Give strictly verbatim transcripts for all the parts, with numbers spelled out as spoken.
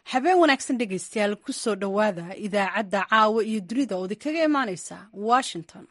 habeen wanaagsan dhegaystayaal ku soo dhowaada idaacadda caawa iyo dunida oo idinkaga imaanaysa Washington.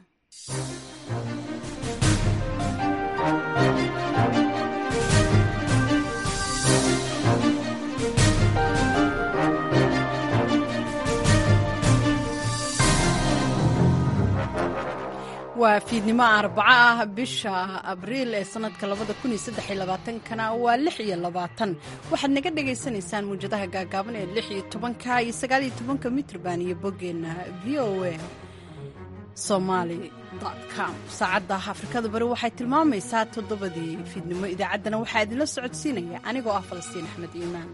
waa fiidnimo arbaca ah bisha abriil ee sanadka labada kun iyo saddex iyo labaatan-kana waa lix iyo labaatan waxaad naga dhagaysanaysaan muujadaha gaagaaban ee lix iyo tobanka iyo sagaal iyo tobanka mitrban iyo boggeenna v o a somali dot com saacadda afrikada bari waxay tilmaamaysaa toddobadii fiidnimo idaacaddana waxaa idinla socodsiinaya anigoo ah falastiin axmed iimaan.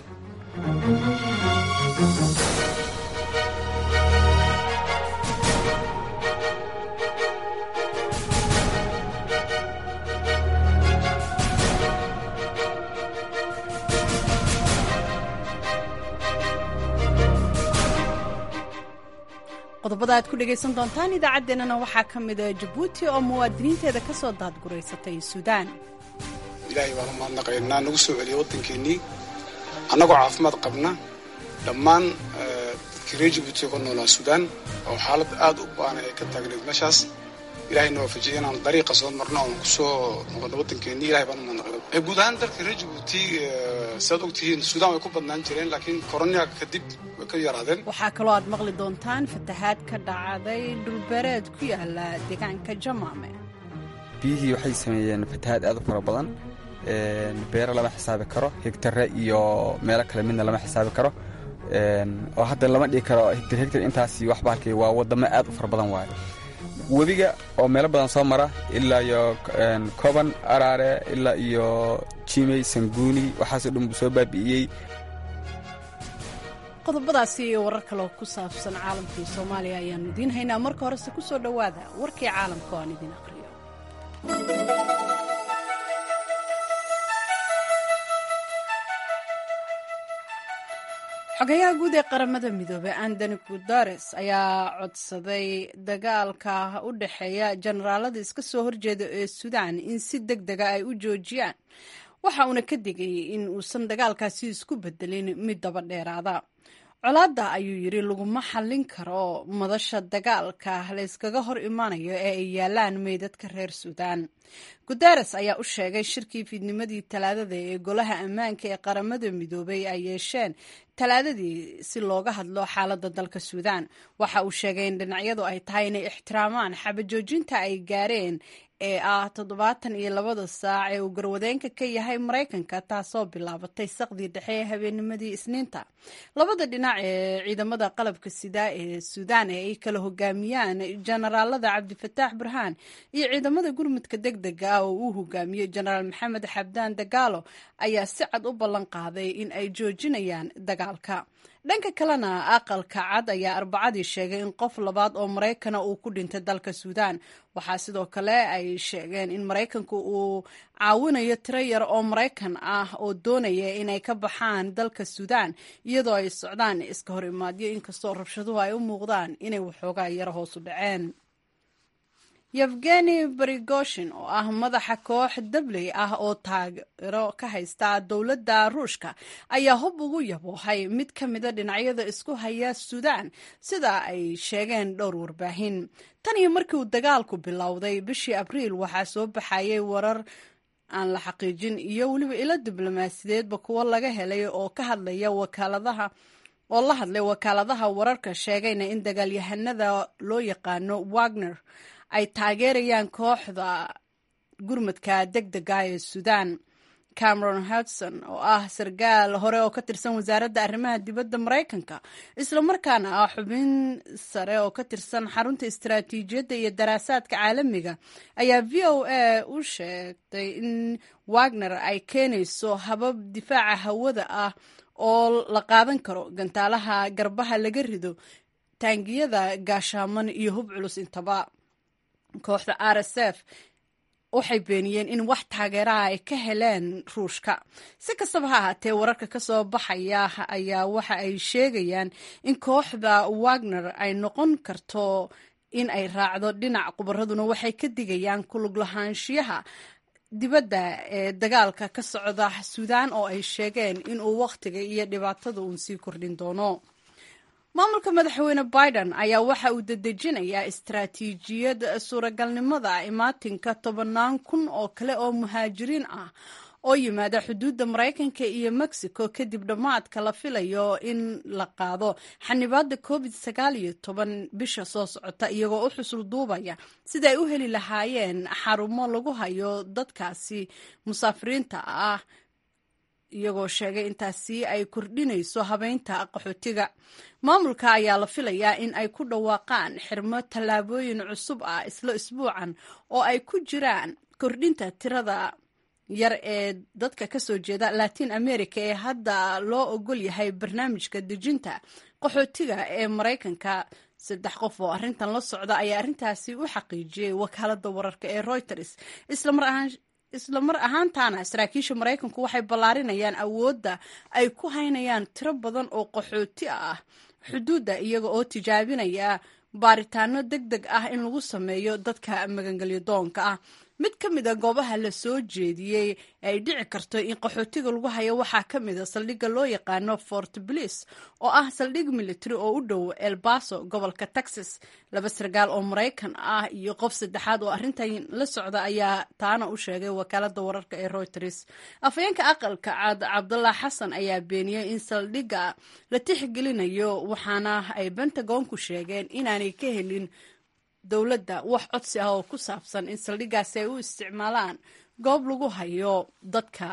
qodobada aad ku dhegaysan doontaan idaacaddeenana waxaa ka mid ah Jabuuti oo muwaadiniinteeda ka soo daadgureysatay Suudaan. ilaahay baan u mahadnaqaynaa nagu soo celiyay waddankeennii annagoo caafimaad qabna dhammaan dadkii reer Jabuuti ku noolaa Suudaan oo xaalad aad u baahan ay ka taagneed meeshaas ilaahay noo waafajiyay inaan dariiqa soo marno oo ku soo noqono waddankeennii ilaahay baan u mahadnaqaynaa. guud ahaan dalka reer Jabuuti saad ogtihiin Suudaan way ku badnaan jireen laakiin korona kadib waxaa kaloo aad maqli doontaan fatahaad ka dhacday dhulbeereed ku yaala deegaanka Jamaame. biyihii waxay sameeyeen fatahaad aad u fara badan beero lama xisaabi karo hegtare iyo meelo kale midna lama xisaabi karo oo hadda lama dhigi karo hegtar hegtar intaasi wax baalkay waa wadamo aad u fara badan waaye webiga oo meelo badan soo mara ilaa iyo Koban Araare ilaa iyo Jimay Sanguuni waxaasoo dhan soo baabi'iyey. qodobadaasi iyo warar kaloo ku saabsan caalamka iyo Soomaaliya ayaanu idiin haynaa. marka horese ku soo dhowaada warkii caalamka oo aan idiin aqriyo. xogayaha guud ee qaramada midoobay Antonio Guterres ayaa codsaday dagaalka u dhexeeya generaalada iska soo horjeeda ee Suudaan in si degdega ay u joojiyaan waxa uuna ka digay in uusan dagaalkaasi isku bedelin mid daba dheeraada. colaadda ayuu yidhi laguma xallin karo madasha dagaalka la iskaga hor imaanayo ee ay yaalaan meydadka reer Suudaan. Guterres ayaa u sheegay shirkii fiidnimadii talaadada ee golaha ammaanka ee qaramada midoobay ay yeesheen talaadadii si looga hadlo xaaladda dalka Suudaan. waxa uu sheegay in dhinacyadu ay tahay inay ixtiraamaan xabajoojinta ay gaareen ee ah toddobaatan iyo labada saac ee uu garwadeenka ka yahay Maraykanka taasoo bilaabatay saqdii dhexe ee habeennimadii Isniinta. labada dhinac ee ciidamada qalabka sida ee Suudaan ee ay kala hogaamiyaan generaalada Cabdifataax Burhaan iyo ciidamada gurmudka degdega ah oo uu hogaamiyo generaal Maxamed Xabdaan Dagaalo ayaa si cad u ballan qaaday in ay joojinayaan dagaalka. dhanka kalena aqalka cad ayaa arbacadii sheegay in qof labaad oo Maraykana uu ku dhintay dalka Suudaan. waxaa sidoo kale ay sheegeen in Maraykanku uu caawinayo tiro yar oo Maraykan ah oo doonaya inay ka baxaan dalka Suudaan iyadoo ay socdaan iska hor imaadyo inkastoo rabshaduhu ay u muuqdaan inay waxoogaa yara hoos u dhaceen. Yevgeny Prigozhin oo ah madaxa koox dabley ah oo taageero ka haysta dowladda Ruushka ayaa hub ugu yaboohay mid ka mida dhinacyada isku haya Suudaan sida ay sheegeen dhowr warbaahin. tan iyo markii uu dagaalku bilowday bishii Abriil waxaa soo baxayay warar aan la xaqiijin iyo weliba ilo diblomaasiyadeedba kuwo laga helay oo ka hadlaya wakaaladaha oo la hadlay wakaaladaha wararka sheegayna in dagaalyahanada loo yaqaano Wagner ay taageerayaan kooxda gurmadka degdega ee Suudaan. Cameron Hudson oo ah sargaal hore oo ka tirsan wasaaradda arrimaha dibadda Maraykanka isla markaana ah xubin sare oo ka tirsan xarunta istiraatiijiyadda iyo daraasaadka caalamiga ayaa V O A u sheegtay in Wagner ay keenayso habab difaaca hawada ah oo la qaadan karo gantaalaha garbaha laga rido taangiyada gaashaaman iyo hub culus intaba. kooxda R S F waxay beeniyeen in wax taageeraha ay ka heleen Ruushka. si kastaba ha ahaatee wararka ka soo baxaya ayaa waxa ay sheegayaan in kooxda Wagner ay noqon karto in ay raacdo dhinac qubaraduna waxay ka digayaan ku lug lahaanshiyaha dibadda ee dagaalka ka socda suudaan oo ay sheegeen inuu wakhtiga iyo dhibaatada uun sii kordhin doono. maamulka madaxweyne Biden ayaa waxa uu dedejinayaa istaraatiijiyad suuragalnimada imaatinka tobanaan kun oo kale oo muhaajiriin ah oo yimaada xuduudda Maraykanka iyo Mexico kadib dhammaadka la filayo in la qaado xanibaadda covid sagaal iyo toban bisha soo socota, iyagoo u xusul duubaya sida ay u heli lahaayeen xarumo lagu hayo dadkaasi musaafiriinta ah, iyagoo sheegay intaasi ay kordhinayso habeynta qaxootiga. maamulka ayaa la filayaa in ay ku dhawaaqaan xirmo tallaabooyin cusub ah isla isbuucan oo ay ku jiraan kordhinta tirada yar ee dadka ka soo jeeda Latin America ee hadda loo ogol yahay barnaamijka dejinta qaxootiga ee Maraykanka. saddex qof oo arrintan la socda ayaa arrintaasi u xaqiijiyey wakaaladda wararka ee Reuters. isla mar ahaan isla mar ahaantaana saraakiisha Maraykanku waxay ballaarinayaan awoodda ay ku haynayaan tiro badan oo qaxooti ah xuduudda, iyaga oo tijaabinaya baaritaano degdeg ah in lagu sameeyo dadka magangelyo doonka ah. mid ka mid a goobaha la soo jeediyey ay dhici karto in qaxootiga lagu hayo waxaa ka mid a saldhigga loo yaqaano Fort Bliss oo ah saldhig military oo u dhow El Paso gobolka Texas. laba sargaal oo Maraykan ah iyo qof saddexaad oo arrintan la socda ayaa taana u sheegay wakaaladda wararka ee Reuters. afhayeenka aqalka cad Cabdullah Xasan ayaa beeniyey in saldhigga la tixgelinayo, waxaana ay Pentagon-ku sheegeen inaanay ka helin dowladda wax codsi ah oo ku saabsan in saldhiggaasi ay u isticmaalaan goob lagu hayo dadka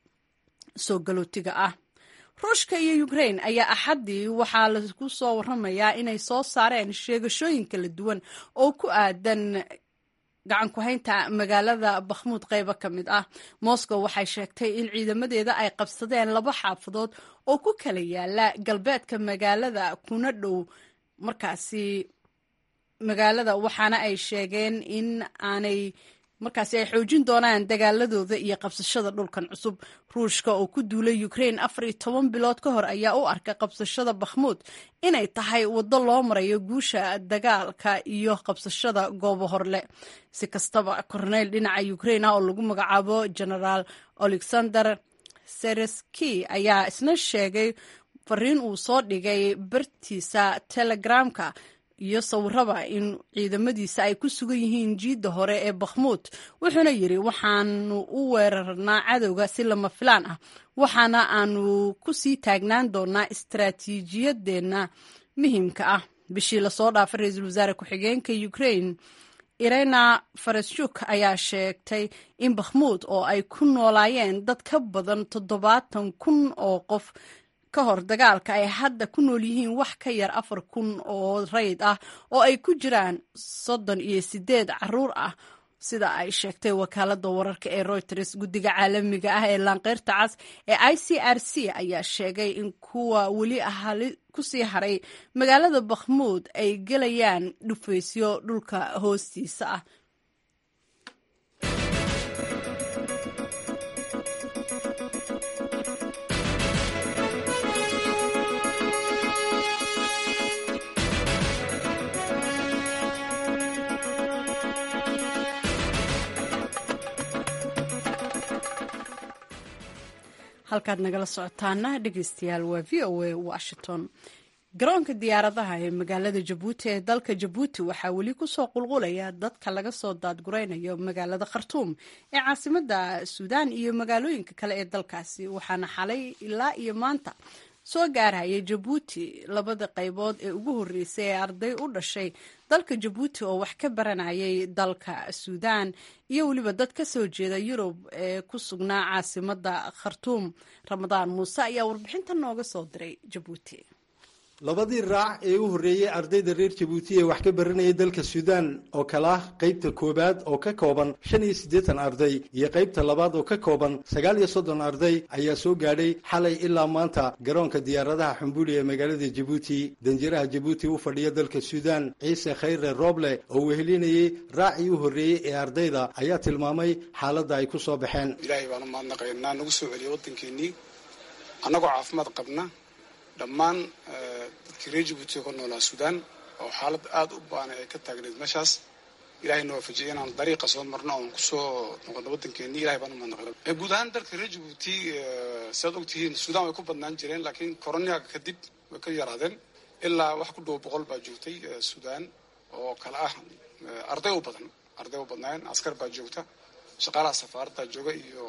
soo galootiga ah. Ruushka iyo Ukraine ayaa axaddii waxaa lagu soo waramayaa inay soo saareen sheegashooyin kala duwan oo ku aadan gacan ku haynta magaalada Bakhmut qaybo ka mid ah. Moscow waxay sheegtay in ciidamadeeda ay qabsadeen laba xaafadood oo ku kala yaala galbeedka magaalada kuna dhow markaasi magaalada, waxaana ay sheegeen in aanay markaasi ay xoojin doonaan dagaaladooda iyo qabsashada dhulkan cusub. Ruushka oo ku duulay Ukraine afar iyo toban bilood ka hor ayaa u arkay qabsashada Bakhmut inay tahay waddo loo marayo guusha dagaalka iyo qabsashada goobo horle. si kastaba, korneyl dhinaca Ukraine oo lagu magacaabo General Alexander Seresky ayaa isna sheegay fariin uu soo dhigay bartiisa Telegramka iyo sawiraba in ciidamadiisa ay ku sugan yihiin jiidda hore ee Bakhmut. wuxuuna yidhi waxaanu u weerarnaa cadowga si lama filaan ah, waxaana aanu ku sii taagnaan doonaa istaraatiijiyadeenna muhiimka ah. bishii lasoo dhaafay ra-iisul wasaare ku-xigeenka Ukraine Irina Vereshchuk ayaa sheegtay in Bakhmut oo ay ku noolaayeen dad ka badan toddobaatan kun oo qof ka hor dagaalka ay hadda ku nool yihiin wax ka yar afar kun oo rayd ah oo ay ku jiraan soddon iyo sideed caruur ah, sida ay sheegtay wakaaladda wararka ee Reuters. guddiga caalamiga ah ee laanqeyrta cas ee I C R C ayaa sheegay in kuwa weli ahali kusii haray magaalada Bakhmut ay gelayaan dhufaysyo dhulka hoostiisa ah. halkaad nagala socotaana dhegeystayaal waa v o a Washington. garoonka diyaaradaha ee magaalada Jabuuti ee dalka Jabuuti waxaa weli kusoo qulqulaya dadka laga soo daadguraynayo magaalada Khartoum ee caasimadda Suudaan iyo magaalooyinka kale ee dalkaasi, waxaana xalay ilaa iyo maanta soo gaarayay Jabuuti labada qaybood ee ugu horreysay ee arday u dhashay dalka Jabuuti oo wax ka baranayay dalka Suudaan iyo weliba dad ka soo jeeda Yurub ee ku sugnaa caasimadda Khartoum. Ramadaan Muuse ayaa warbixinta nooga soo diray Jabuuti. labadii raac ee u horreeyay ardayda reer Jabuuti ee wax ka baranayay dalka Suudaan oo kala ah qaybta koobaad oo ka kooban shan iyo siddeetan arday iyo qaybta labaad oo ka kooban sagaal iyo soddon arday ayaa soo gaadhay xalay ilaa maanta garoonka diyaaradaha Xambuli ee magaalada Jabuuti. danjiraha Jabuuti u fadhiya dalka Suudaan Ciise Khayre Roble oo wehelinayay raacii u horreeyay ee ardayda ayaa tilmaamay xaaladda ay ku soo baxeen. ilaahay baan u mahadnaqaynaa nagu soo celiyay waddankeennii annagoo caafimaad qabna. dhammaan dadkii reer Jabuuti ku noolaa Suudaan oo xaalad aad u baahan ay ka taagneed meeshaas ilaahay noo waafajiyay inaan dariiqa soo marno oon kusoo noqono waddankeennii ilahay baan u mahadnaqay. guud ahaan dalka reer Jabuuti sidaad ogtihiin Suudaan way ku badnaan jireen laakiin koroniyaga kadib way ka yaraadeen ilaa wax ku dhow boqol baa joogtay Suudaan oo kala ah arday u badan arday u badnaan askar baa joogta shaqaalaha safaaradda jooga iyo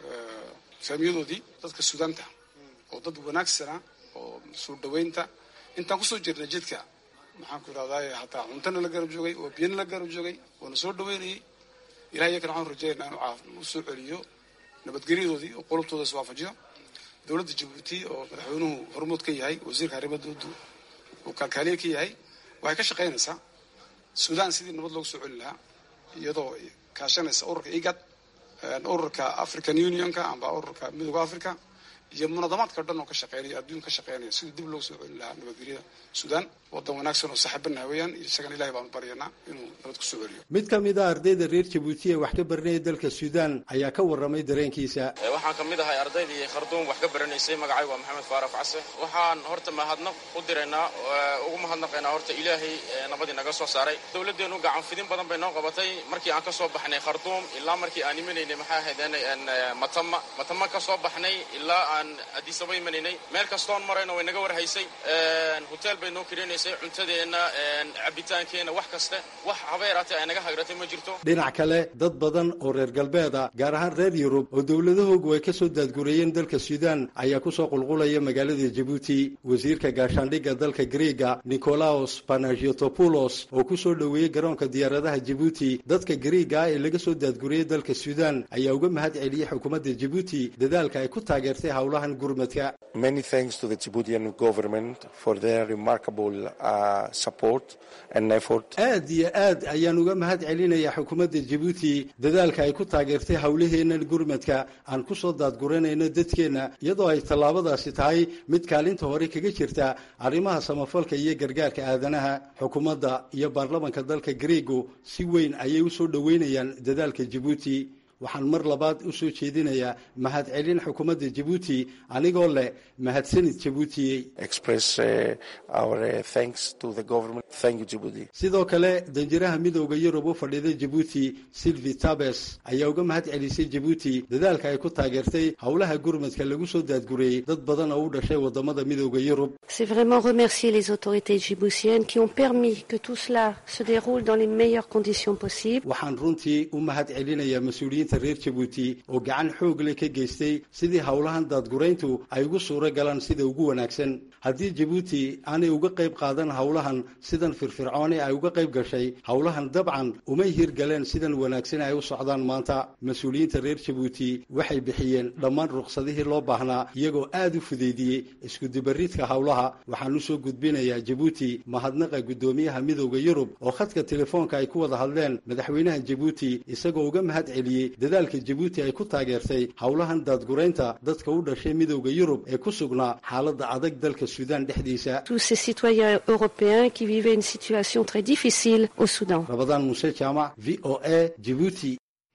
saamiyadoodii dadka Suudaanta oo dad wanaagsana oo soo dhaweynta intaan kusoo jirnay jidka maxaan ku raadayay hataa cuntana la garab joogay oo biyana la garab joogay oo soo dhaweynay ilaahay yakana waxaan rajaynaynaa inuu caaf u soo celiyo nabadgelyadoodii oo qolobtooda is waafajiyo. dowladda Jabuuti oo madaxweynuhu hormuud ka yahay wasiirka arrimaha dibadda oo kalkaaliye ka yahay waxay ka shaqaynaysaa Suudaan sidii nabad loogu soo celin lahaa iyadoo kaashanaysa ururka IGAD ururka African Unionka amba ururka midowga Afrika iyo munadamaadka dhan oo ka shaqeynaya adduunka ka shaqeynaya sidii dib loogu soo celin lahaa nabadgelyada Suudaan wadan wanaagsan oo saaxiibana weeyaan isagana ilaahay baan baryaynaa inuu nabad ku soo celiyo. mid ka mid ah ardayda reer Jabuuti ee wax ka baranaya dalka Suudaan ayaa ka warramay dareenkiisa. waxaan ka mid ahay ardaydii Khartoum wax ka baranaysay magacaygu waa Maxamed Faarax Case. waxaan horta mahadnaq u direynaa ugu mahadnaqaynaa horta ilaahay nabad inaga soo saaray. dawladeenu gacan fidin badan bay noo qabatay markii aan ka soo baxnay Khartoum ilaa markii aan imaneynay maxaa ahaydeen Matama Matama ka soo baxnay ilaa aan Addis Ababa imaneynay meel kastoon marayna way naga warhaysay hotel bay noo kireenaysay cuntadeena cabitaankeena wax kasta wax habeeraatay ay naga hagratay ma jirto. dhinac kale dad badan oo reer galbeeda gaar ahaan reer Yurub oo dawladahoodu ay ka soo daadgureeyeen dalka Suudaan ayaa ku soo qulqulaya magaalada Jabuuti. wasiirka gaashaandhigga dalka Greega Nikolaos Panagiotopoulos oo ku soo dhaweeyay garoonka diyaaradaha Jabuuti dadka Greega ee laga soo daadgureeyay dalka Suudaan ayaa uga mahad celiyay xukuumadda Jabuuti dadaalka ay ku taageertay hawlahan gurmadka. Many thanks to the Djiboutian government for their remarkable uh, support and effort. aad iyo aad ayaan uga mahad celinayaa xukuumadda Djibouti dadaalka ay ku taageertay hawlaheena gurmadka aan ku soo daadguranayno dadkeena iyadoo ay tallaabadaasi tahay mid kaalinta hore kaga jirta arrimaha samafalka iyo gargaarka aadanaha. xukuumadda iyo baarlamaanka dalka Greego si weyn ayay u soo dhaweynayaan dadaalka Djibouti. waxaan mar labaad u soo jeedinayaa mahad celin xukuumadda Djibouti anigoo leh mahadsanid Djibouti. Express uh, our uh, thanks to the government. Thank you Djibouti. sidoo kale danjiraha midowga Yurub u fadhida Djibouti Sylvie Tabes ayaa uga mahad celisay Djibouti dadaalka ay ku taageertay hawlaha gurmadka lagu soo daadgureeyay dad badan oo u dhashay wadamada midowga Yurub. C'est vraiment remercier les autorités djiboutiennes qui ont permis que tout cela se déroule dans les meilleures conditions possibles. waxaan runtii u mahad celinayaa mas'uuliyiin reer Djibouti oo gacan xoog leh ka geystay sidii hawlahan daadgureyntu ay ugu suura galaan sida ugu wanaagsan. haddii Djibouti aanay uga qayb qaadan hawlahan sidan firfircoon ay uga qayb gashay hawlahan dabcan uma hirgaleen sidan wanaagsan ay u socdaan maanta. mas'uuliyiinta reer Djibouti waxay bixiyeen dhammaan ruqsadihii loo baahnaa iyagoo aad u fudeydiyay isku dibaridka hawlaha. waxaan u soo gudbinayaa Djibouti mahadnaqa gudoomiyaha midowga Yurub oo khadka telefoonka ay ku wada hadleen madaxweynaha Djibouti isagoo uga mahad celiyay dadaalka Djibouti ay ku taageertay hawlahan daadgureynta dadka u dhashay midowga Yurub ee ku sugnaa xaaladda adag dalka Suudaan dhexdiisa. Tous ces citoyens européens qui vivaient une situation très difficile au Soudan. Ramadan Moussa Jama, V O A, Djibouti.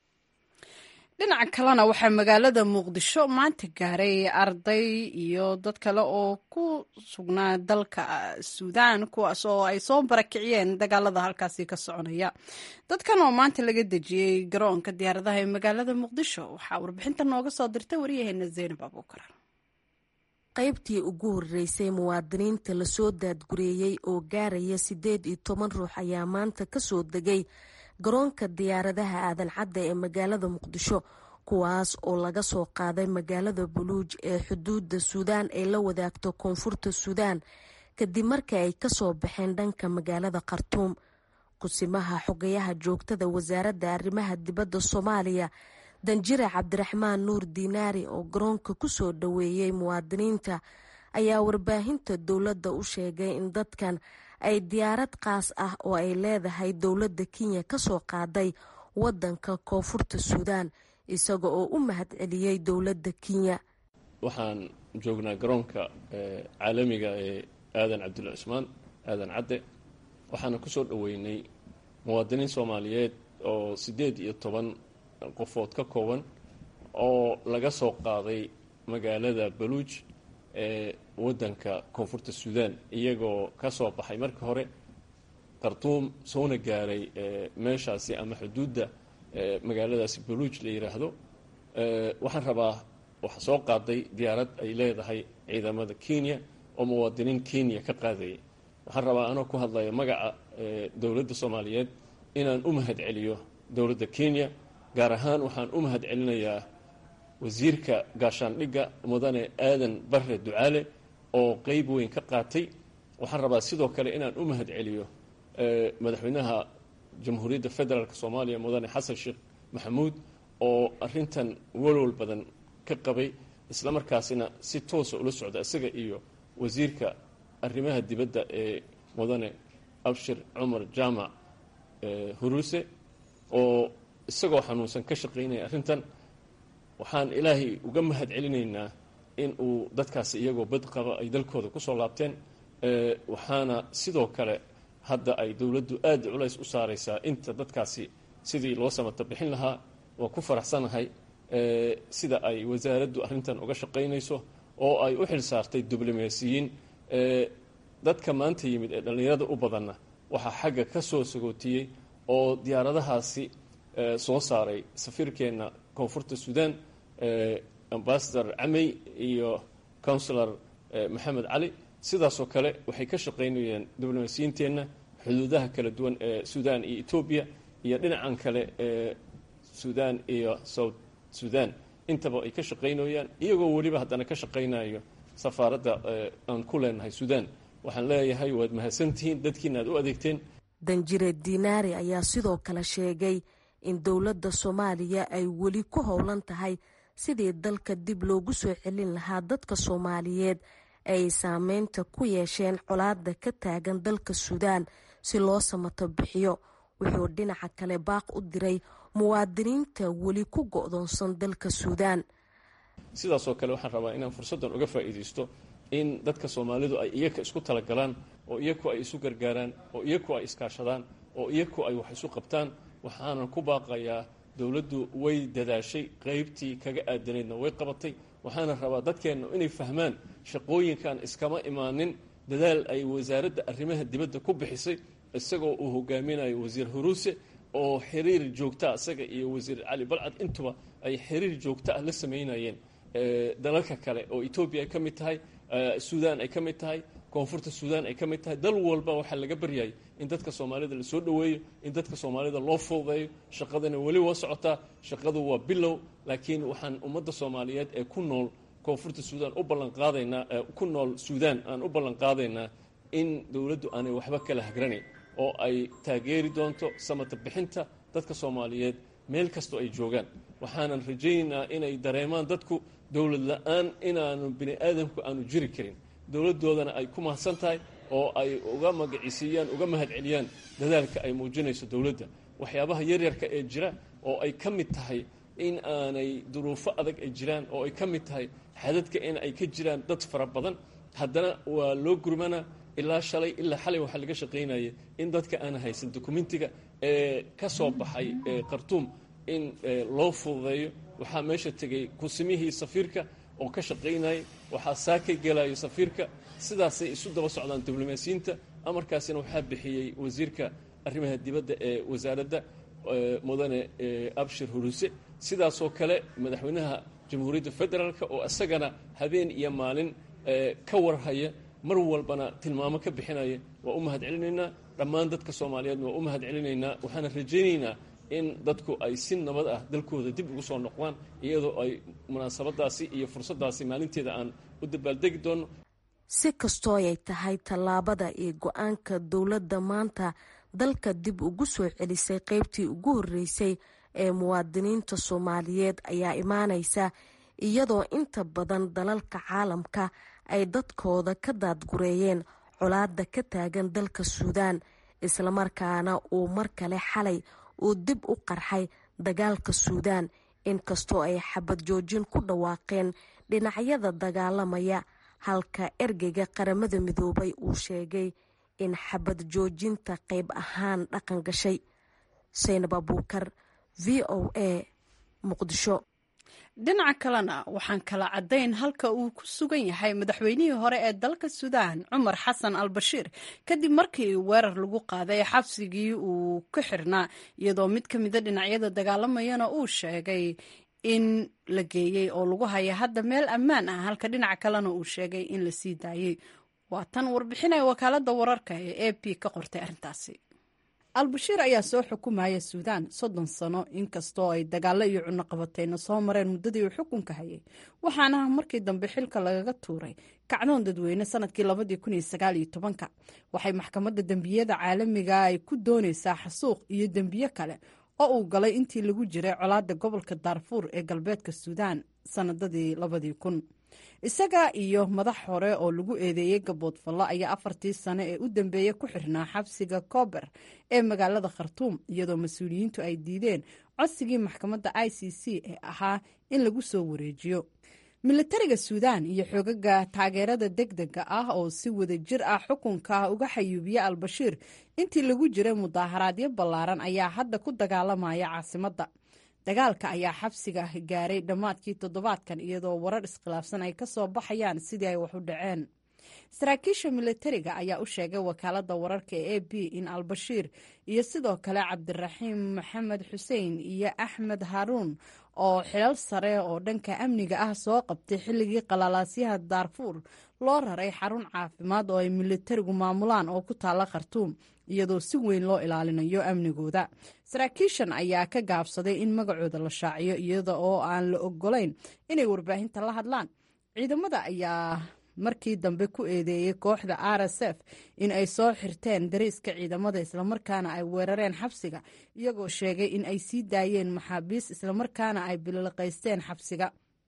dhinaca kalena waxaa magaalada Muqdisho maanta gaaray arday iyo dad kale oo ku sugnaa dalka Suudaan kuwaas oo ay soo barakiciyeen dagaalada halkaasi ka soconaya. dadkan oo maanta laga dejiyay garoonka diyaaradaha ee magaalada Muqdisho waxaa warbixinta nooga soo dirtay wariyaheena Zeynab Abuukar. qaybtii ugu horeysay muwaadiniinta la soo daadgureeyay oo gaaraya sideed iyo toban ruux ayaa maanta ka soo degay garoonka diyaaradaha aadan cadde ee magaalada Muqdisho kuwaas oo laga soo qaaday magaalada Buluuj ee xuduudda Suudaan ee la wadaagto koonfurta Suudaan kadib markii ay ka soo baxeen dhanka magaalada Khartoum. qusimaha xogayaha joogtada wasaaradda arrimaha dibadda Soomaaliya danjire Cabdiraxmaan Nuur Diinaari oo garoonka ku soo dhaweeyay muwaadiniinta ayaa warbaahinta dowladda u sheegay in dadkan ay diyaarad qaas ah oo ay leedahay dowladda Kenya ka soo qaaday wadanka koonfurta Suudaan isaga oo u mahad celiyay dowladda Kenya. waxaan joognaa garoonka caalamiga ee aadan cabdulla cusmaan aadan cadde waxaana ku soo dhaweynay muwaadiniin Soomaaliyeed oo sideed iyo toban qofood ka kooban oo laga soo qaaday magaalada Buluuj ee wadanka koonfurta Suudaan iyagoo ka soo baxay markii hore khartuum soona gaaray meeshaasi ama xuduudda magaaladaasi baluuj la yidhaahdo waxaan rabaa waxa soo qaaday diyaarad ay leedahay ciidamada kenya oo muwaadiniin kenya ka qaadayay waxaan rabaa anoo ku hadlaya magaca dowladda soomaaliyeed inaan u mahad celiyo dowladda kenya gaar ahaan waxaan u mahad celinayaa wasiirka gaashaandhigga mudane aadan barre ducaale oo qeyb weyn ka qaatay waxaan rabaa sidoo kale inaan u mahad celiyo madaxweynaha jamhuuriyadda federaalk soomaaliya mudane xasan sheekh maxamuud oo arintan walwal badan ka qabay isla markaasina si toosa ula socda isaga iyo wasiirka arrimaha dibadda ee mudane abshir cumar jaamac huruse oo isagoo xanuunsan ka shaqaynaya arrintan waxaan ilaahay uga mahad celinaynaa in uu dadkaasi iyagoo bad qaba ay dalkooda kusoo laabteen waxaana sidoo kale hadda ay dowladdu aada culays u saaraysaa inta dadkaasi sidii loo samata bixin lahaa waa ku faraxsanahay sida ay wasaaraddu arrintan uga shaqaynayso oo ay u xil saartay diblomaasiyiin dadka maanta yimid ee dhallinyarada u badanna waxaa xagga ka soo sagootiyey oo diyaaradahaasi soo saaray safiirkeenna koonfurta suudaan ambasador camey iyo counsilor maxamed cali sidaasoo kale waxay ka shaqaynayeen diblomaasiyiinteenna xuduudaha kala duwan ee suudaan iyo etoobiya iyo dhinacan kale ee suudaan iyo south suudaan intaba ay ka shaqaynayaan iyagoo weliba haddana ka shaqaynayo safaaradda aan ku leenahay suudaan waxaan leeyahay waad mahadsantihiin dadkiina aad u adeegteen danjire diinaari ayaa sidoo kale sheegay in dowladda soomaaliya ay weli ku howlan tahay sidii dalka dib loogu soo celin lahaa dadka soomaaliyeed ay saameynta ku yeesheen colaadda ka taagan dalka suudaan si loo samato bixiyo wuxuu dhinaca kale baaq u diray muwaadiniinta weli ku go'doonsan dalka suudaan sidaasoo kale waxaan rabaa inaan fursaddan uga faa'iidaysto in dadka soomaalidu ay iyaka isku talagalaan oo iyaku ay isu gargaaraan oo iyaku ay iskaashadaan oo iyaku ay wax isu qabtaan waxaanan ku baaqayaa dowladdu way dadaashay qaybtii kaga aadanaydna way qabatay waxaana rabaa dadkeenna inay fahmaan shaqooyinkan iskama imaanin dadaal ay wasaaradda arrimaha dibadda ku bixisay isagoo uu hogaaminayo wasiir huruuse oo xiriir joogta isaga iyo wasiir cali balcad intuba ay xiriir joogta ah la samaynayeen dalalka kale oo etoobiya ay ka mid tahay suudaan ay ka mid tahay koonfurta suudaan ay ka mid tahay dal walba waxaa laga baryayay in dadka soomaalida la soo dhoweeyo in dadka soomaalida loo fududeeyo shaqadana weli waa socotaa shaqadu waa bilow laakiin waxaan ummadda soomaaliyeed ee ku nool koonfurta suudaan u ballanqaadaynaa ku nool suudaan aan u ballanqaadaynaa in dowladdu aanay waxba kala hagranayn oo ay taageeri doonto samata bixinta dadka soomaaliyeed meel kastoo ay joogaan waxaanan rajaynaynaa inay dareemaan dadku dowlad la-aan inaanu bini aadamku aanu jiri karin dowladdoodana ay ku mahadsan tahay oo ay uga magacisiiyaan uga mahad celiyaan dadaalka ay muujinayso dowladda waxyaabaha yaryarka ee jira oo ay ka mid tahay in aanay duruufo adag ay jiraan oo ay ka mid tahay xadadka in ay ka jiraan dad fara badan haddana waa loo gurmana ilaa shalay ilaa xalay waxaa laga shaqaynaya in dadka aan haysan dokumentiga ee ka soo baxay khartuum in loo fududeeyo waxaa meesha tegay kusimihii safiirka oo ka shaqaynayay waxaa saakay gelayo safiirka sidaasay isu daba socdaan diblomaasiyiinta amarkaasina waxaa bixiyey wasiirka arrimaha dibadda ee wasaaradda mudane abshir huruse sidaasoo kale madaxweynaha jamhuuriyadda federaalk oo isagana habeen iyo maalin ka warhaya mar walbana tilmaamo ka bixinaya waa u mahad celinaynaa dhammaan dadka soomaaliyeedna waa u mahad celinaynaa waxaana rajaynaynaa in dadku ay si nabad ah dalkooda dib ugu soo noqdaan iyadoo ay munaasabadaasi iyo fursaddaasi maalinteeda aan u dabaaldegi doonno si kastoo ay tahay tallaabada iyo go-aanka dowladda maanta dalka dib ugu soo celisay qaybtii ugu horreysay ee muwaadiniinta soomaaliyeed ayaa imaanaysa iyadoo inta badan dalalka caalamka ay dadkooda ka daadgureeyeen colaadda ka taagan dalka suudaan islamarkaana uu mar kale xalay uu dib u qarxay dagaalka suudaan inkastoo ay xabad joojin ku dhawaaqeen dhinacyada dagaalamaya halka ergeyga qaramada midoobay uu sheegay in xabad joojinta qayb ahaan dhaqan gashay saynab abuukar v o a muqdisho dhinaca kalena waxaan kala caddayn halka uu ku sugan yahay madaxweynihii hore ee dalka suudaan cumar xasan al bashiir kadib markii weerar lagu qaaday xabsigii uu ku xirnaa iyadoo mid ka mida dhinacyada dagaalamayana uu sheegay in la geeyey oo lagu haya hadda meel ammaan ah halka dhinaca kalena uu sheegay in la sii daayey. waa tan warbixinaya wakaaladda wararka ee a p ka qortay arrintaasi. al-bashiir ayaa soo xukumaya suudaan soddon sano inkastoo ay dagaalo iyo cunaqabateyna soo mareen muddadii uu xukunka hayay waxaana markii dambe xilka lagaga tuuray kacdoon dadweyne sanadkii labadii kun iyo sagaal iyo tobanka. waxay maxkamadda dembiyada caalamiga ay ku doonaysaa xasuuq iyo dembiye kale oo uu galay intii lagu jiray colaadda gobolka daarfuur ee galbeedka suudaan sanadadii labadii kun. isaga iyo madax hore oo lagu eedeeyey gaboodfallo ayaa afartii sano ee u dambeeyey ku xirnaa xabsiga koober ee magaalada khartuum iyadoo mas-uuliyiintu ay diideen codsigii maxkamadda i c c ee ahaa in lagu soo wareejiyo. militariga suudaan iyo xoogaga taageerada degdega ah oo si wada jir ah xukunka uga xayuubiya al-bashiir intii lagu jiray mudaaharaadyo ballaaran ayaa hadda ku dagaalamaya caasimadda. dagaalka ayaa xabsiga gaaray dhammaadkii toddobaadkan iyadoo warar iskhilaafsan ay ka soo baxayaan sidii ay wax u dhaceen. saraakiisha militariga ayaa u sheegay wakaaladda wararka ee a b in al-bashiir iyo sidoo kale cabdiraxiim maxamed xuseen iyo axmed haruun oo xilal sare oo dhanka amniga ah soo qabtay xilligii qalalaasyaha daarfuur loo raray xarun caafimaad oo ay militarigu maamulaan oo ku taalla khartuum iyadoo si weyn loo ilaalinayo amnigooda. saraakiishan ayaa ka gaabsaday in magacooda la shaaciyo iyada oo aan la ogolayn inay warbaahinta la hadlaan. ciidamada ayaa markii dambe ku eedeeyey kooxda r s f in ay soo xirteen dariiska ciidamada islamarkaana ay weerareen xabsiga iyagoo sheegay in ay sii daayeen maxaabiis islamarkaana ay bililiqaysteen xabsiga.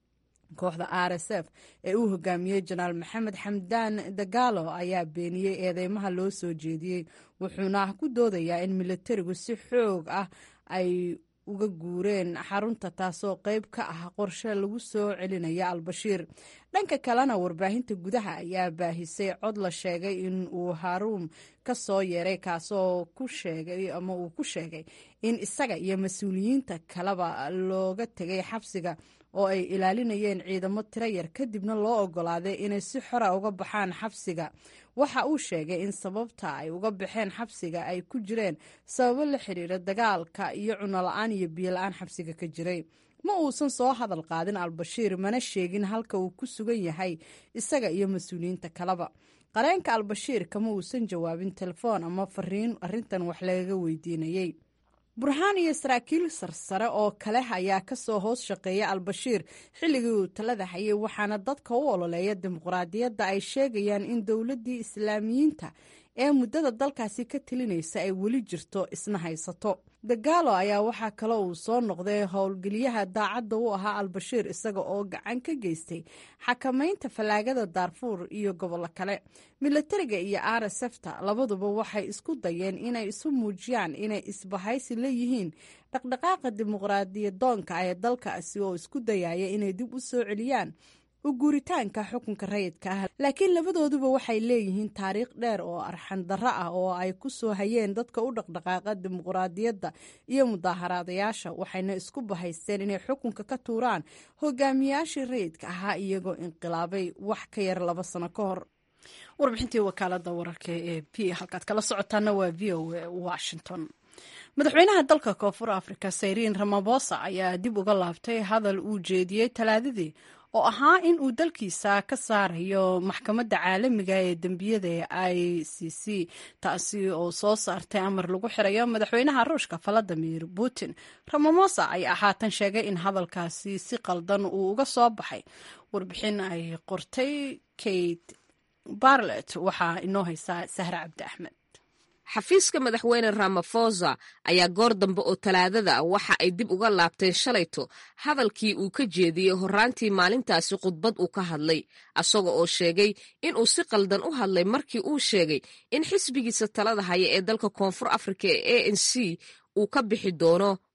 kooxda r s f ee uu hogaamiyey janaal maxamed xamdaan dagaalo ayaa beeniyey eedeymaha loo soo jeediyey wuxuuna ku doodayaa in militarigu si xoog ah ay uga guureen xarunta taasoo qayb ka ah qorshe lagu soo celinaya al-bashiir. dhanka kalena warbaahinta gudaha ayaa baahisay cod la sheegay in uu haruum ka soo yeeray kaasoo ku sheegay ama uu ku sheegay in isaga iyo mas-uuliyiinta kaleba looga tegay xabsiga oo ay ilaalinayeen ciidamo tiro yar kadibna loo ogolaaday inay si xora uga baxaan xabsiga. waxa uu sheegay in sababta ay uga baxeen xabsiga ay ku jireen sababo la xiriira dagaalka iyo cuno la-aan iyo biyo la-aan xabsiga ka jiray. ma uusan soo hadal qaadin al-bashiir mana sheegin halka uu ku sugan yahay isaga iyo mas-uuliyiinta kaleba. qareenka al-bashiir kama uusan jawaabin telefoon ama fariin arrintan wax lagaga weydiinayey. burhaan iyo saraakiil sarsare oo kale ayaa ka soo hoos shaqeeya al-bashiir xilligii uu talada hayay waxaana dadka u ololeeya dimuqraadiyadda ay sheegayaan in dowladdii islaamiyiinta ee muddada dalkaasi ka telinaysa ay weli jirto isna haysato. dagaalo ayaa waxaa kale uu soo noqday howlgeliyaha daacadda u ahaa al-bashiir isaga oo gacan ka geystay xakamaynta fallaagada daarfuur iyo gobollo kale. militariga iyo r s f ta labaduba waxay isku dayeen inay isu muujiyaan inay isbahaysi la yihiin dhaqdhaqaaqa dimuqraadiyadoonka ee dalkaasi oo isku dayaya inay dib u soo celiyaan u guuritaanka xukunka rayidka ah laakiin labadooduba waxay leeyihiin taariikh dheer oo arxan darro ah oo ay ku soo hayeen dadka u dhaqdhaqaaqa dimuqraadiyadda iyo mudaaharaadayaasha waxayna isku bahaysteen inay xukunka ka tuuraan hogaamiyaashii rayidka ahaa iyagoo inqilaabay wax ka yar laba sano ka hor. warbixintii wakaalada wararka ee p halkaad kala socotaana waa v o a washington. madaxweynaha dalka koonfur afrika sayriin ramabosa ayaa dib uga laabtay hadal uu jeediyey talaadadii oo ahaa in uu dalkiisa ka saarayo maxkamadda caalamiga ee dembiyada ee i c c taasi oo soo saartay amar lagu xirayo madaxweynaha ruushka valadimir putin. ramamosa ayaa haatan sheegay in hadalkaasi si qaldan uu uga soo baxay. warbixin ay qortay kate barlet waxaa inoo haysaa sahra cabdi axmed. xafiiska madaxweyne ramafosa ayaa goor dambe oo talaadada waxa ay dib uga laabteen shalayto hadalkii uu ka jeediyey horraantii maalintaasi khudbad uu ka hadlay asaga oo sheegay inuu si qaldan u hadlay markii uu sheegay in xisbigiisa talada haya ee dalka koonfur afrika ee a n c uu ka bixi doono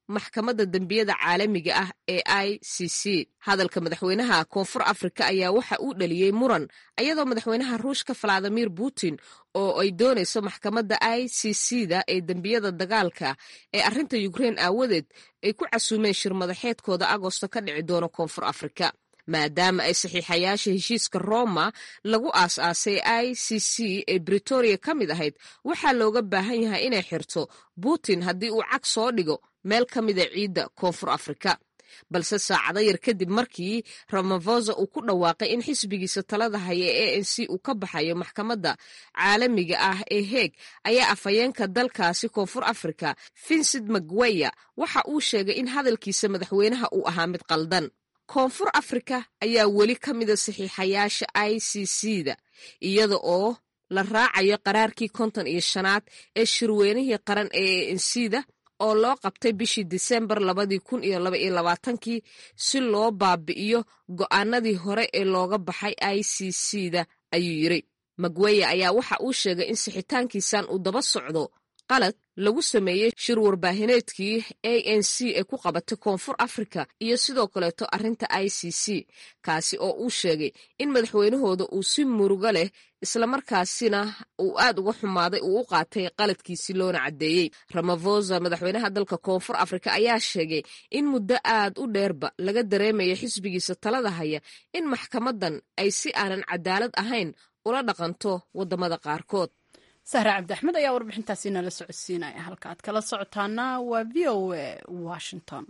maxkamadda dembiyada caalamiga ah ee i c c. hadalka madaxweynaha koonfur afrika ayaa waxa uu dhaliyey muran iyadoo madaxweynaha ruushka valadimir putin oo ay doonayso maxkamadda i c c da ee dembiyada dagaalka ee arrinta Ukraine aawadeed ay ku casuumeen shir madaxeedkooda Agoosto ka dhici doono koonfur afrika. maadaama ay saxiixayaasha heshiiska Roma lagu aas-aasay i c c ee Pretoria ka mid ahayd, waxaa looga baahan yahay inay xirto Putin haddii uu cag soo dhigo meel ka mida ciidda koonfur afrika. balse saacado yar kadib markii Ramaphosa uu ku dhawaaqay in xisbigiisa talada haya ee A N C uu ka baxayo maxkamadda caalamiga ah ee Hague, ayaa afhayeenka dalkaasi koonfur afrika Vincent Magwenya waxa uu sheegay in hadalkiisa madaxweynaha uu ahaa mid qaldan. koonfur afrika ayaa weli ka mida saxiixayaasha i c c da iyada oo la raacayo qaraarkii konton iyo shanaad ee shirweynihii qaran ee A N C da oo loo qabtay bishii Disembar labadii kun iyo laba iyo labaatankii si loo baabi'iyo go'aanadii hore ee looga baxay i c c da, ayuu yiri. Magwenya ayaa waxa uu sheegay in sixitaankiisan uu daba socdo qalad lagu sameeyey shir warbaahineedkii A N C ee ku qabatay koonfur afrika iyo sidoo kaleeto arrinta i c c, kaasi oo uu sheegay in madaxweynahooda uu si murugo leh islamarkaasina uu aad uga xumaaday uu u qaatay qaladkiisii loona caddeeyey. Ramaphosa madaxweynaha dalka koonfur afrika ayaa sheegay in muddo aad u dheerba laga dareemaya xisbigiisa talada haya in maxkamadan ay si aanan cadaalad ahayn ula dhaqanto wadamada qaarkood. sahra cabdi axmed ayaa warbixintaasi nala socodsiinaya. halka aad kala socotaana waa v o a Washington.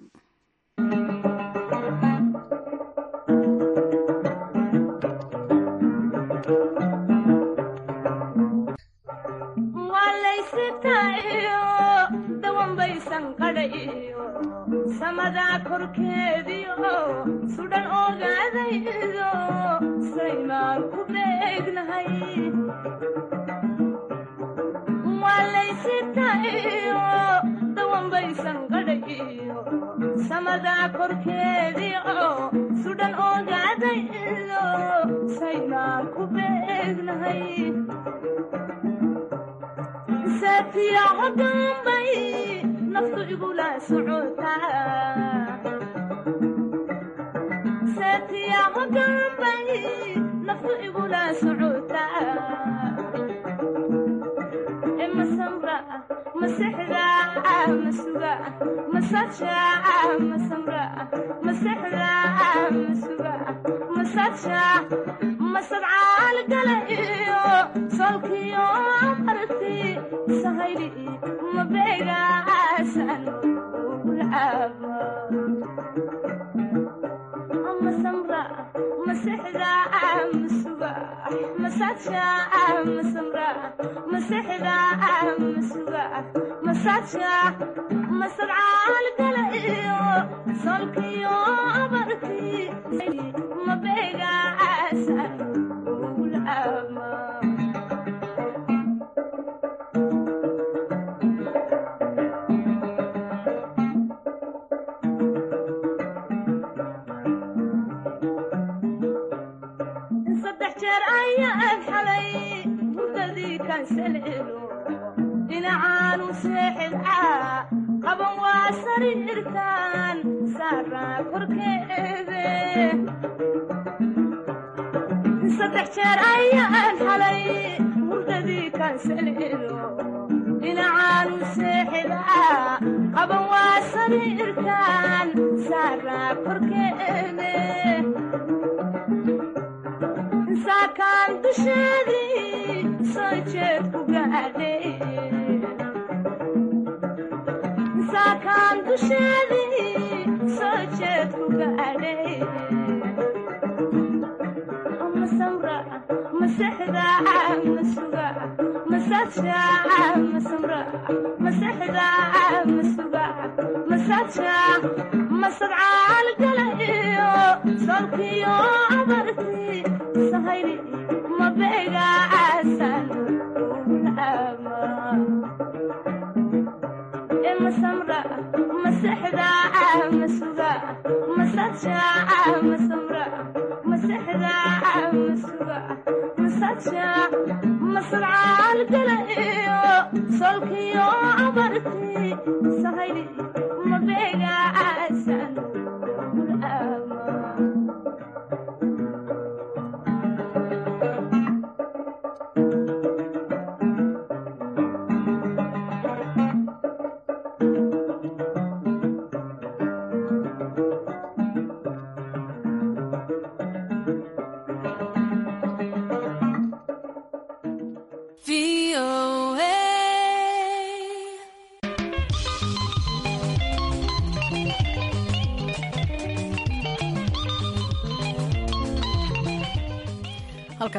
samada korkeediyo sudan ogaadaydo saymaan ku beegnahay walaysitayo dawanbaysan qadhayo samada korkeediyo sudan ogaadaydo saymaan ku beegnahay satiya hodambay naftu igula socotaa satiya hodambay naftu igula socotaa ema samra masixda masuga masaja masamra masixda masuga masaja masabcaal galayo solkiyo arti sahayli mabega asan ulaba amma samra masixda masuga masaja masamra masixda masuga masaja masabcaal galayo solkiyo arti mabega asan ulaba dhinacaan u seexid qaban waa sariirtaan saaraa korkeede saddex jeer ayaan xalay hurdadii kaansalelo dhinacaan u seexid qaban waa sariirtaan saaraa korkeede saakaan dusheedii soo jeed ku gaadhay saakaan dusheedii soo jeed ku gaadhay ama samra masixda masuga masaja masamra masixda masuga masaja masabcaal galayo solkiyo abarti sahayli mabega asan ulama ema samra masixda masuga masaja masamra masixda masuga masaja masabcaal galayo solkiyo abarti sahayli mabega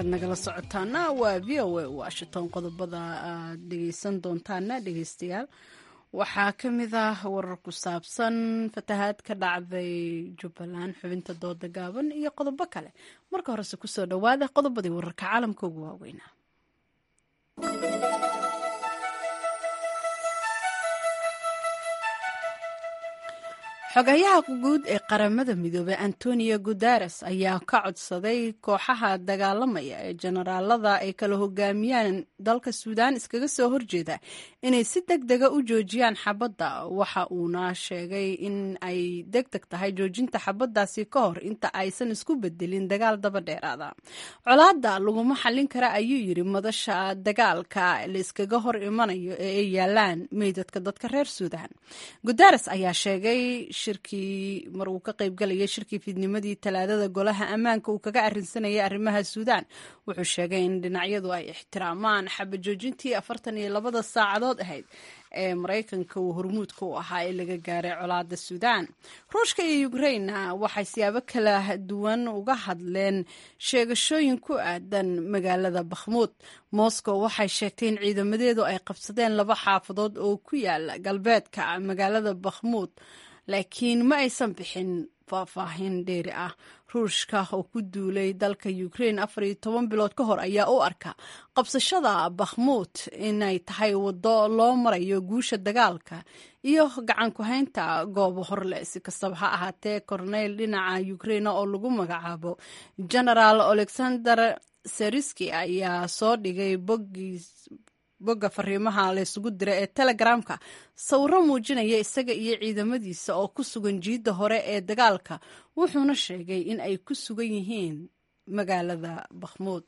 halkaad nagala socotaana waa v o a washington. qodobada aad dhegeysan doontaana dhegeystayaal waxaa ka mid ah warar ku saabsan fatahaad ka dhacday jubbaland, xubinta dooda gaaban iyo qodobo kale. marka horese kusoo dhawaada qodobadii wararka caalamka ugu waaweynaa. xogayaha guud ee qaramada midoobey antonio guteres ayaa ka codsaday kooxaha dagaalamaya ee jenaraalada ay kala hogaamiyaan dalka suudaan iskaga soo horjeeda inay si deg dega u joojiyaan xabadda. waxa uuna sheegay in ay deg deg tahay joojinta xabaddaasi ka hor inta aysan isku bedelin dagaal daba dheeraada. colaadda laguma xallin kara ayuu yidhi madasha dagaalka la iskaga hor imanayo ee ay yaalaan meydadka dadka reer suudaan. guteres ayaa sheegay shirkii mar uu ka qayb galayay shirkii fiidnimadii talaadada golaha ammaanka uu kaga arrinsanayay arrimaha suudaan. wuxuu sheegay in dhinacyadu ay ixtiraamaan xabajoojintii afartan iyo labada saacadood ahayd ee maraykanka uu hormuudka u ahaa ee laga gaaray colaada suudaan. ruushka iyo ukraina waxay siyaabo kala duwan uga hadleen sheegashooyin ku aadan magaalada bakhmuud. moscow waxay sheegtay in ciidamadeedu ay qabsadeen laba xaafadood oo ku yaala galbeedka magaalada bakhmuud, laakiin ma aysan bixin faahfaahin dheeri ah. ruushka oo ku duulay dalka ukraine afar iyo toban bilood ka hor ayaa u arka qabsashada bakhmuud inay tahay waddo loo marayo guusha dagaalka iyo gacan ku-haynta goobo horle. si kastaba ha ahaatee, korneyl dhinaca ukraine oo lagu magacaabo genaraal alexander seriski ayaa soo dhigay bogiis bogga fariimaha laysugu dira ee telegramka sawiro muujinaya isaga iyo ciidamadiisa oo ku sugan jiidda hore ee dagaalka, wuxuuna sheegay in ay ku sugan yihiin magaalada bakhmuud.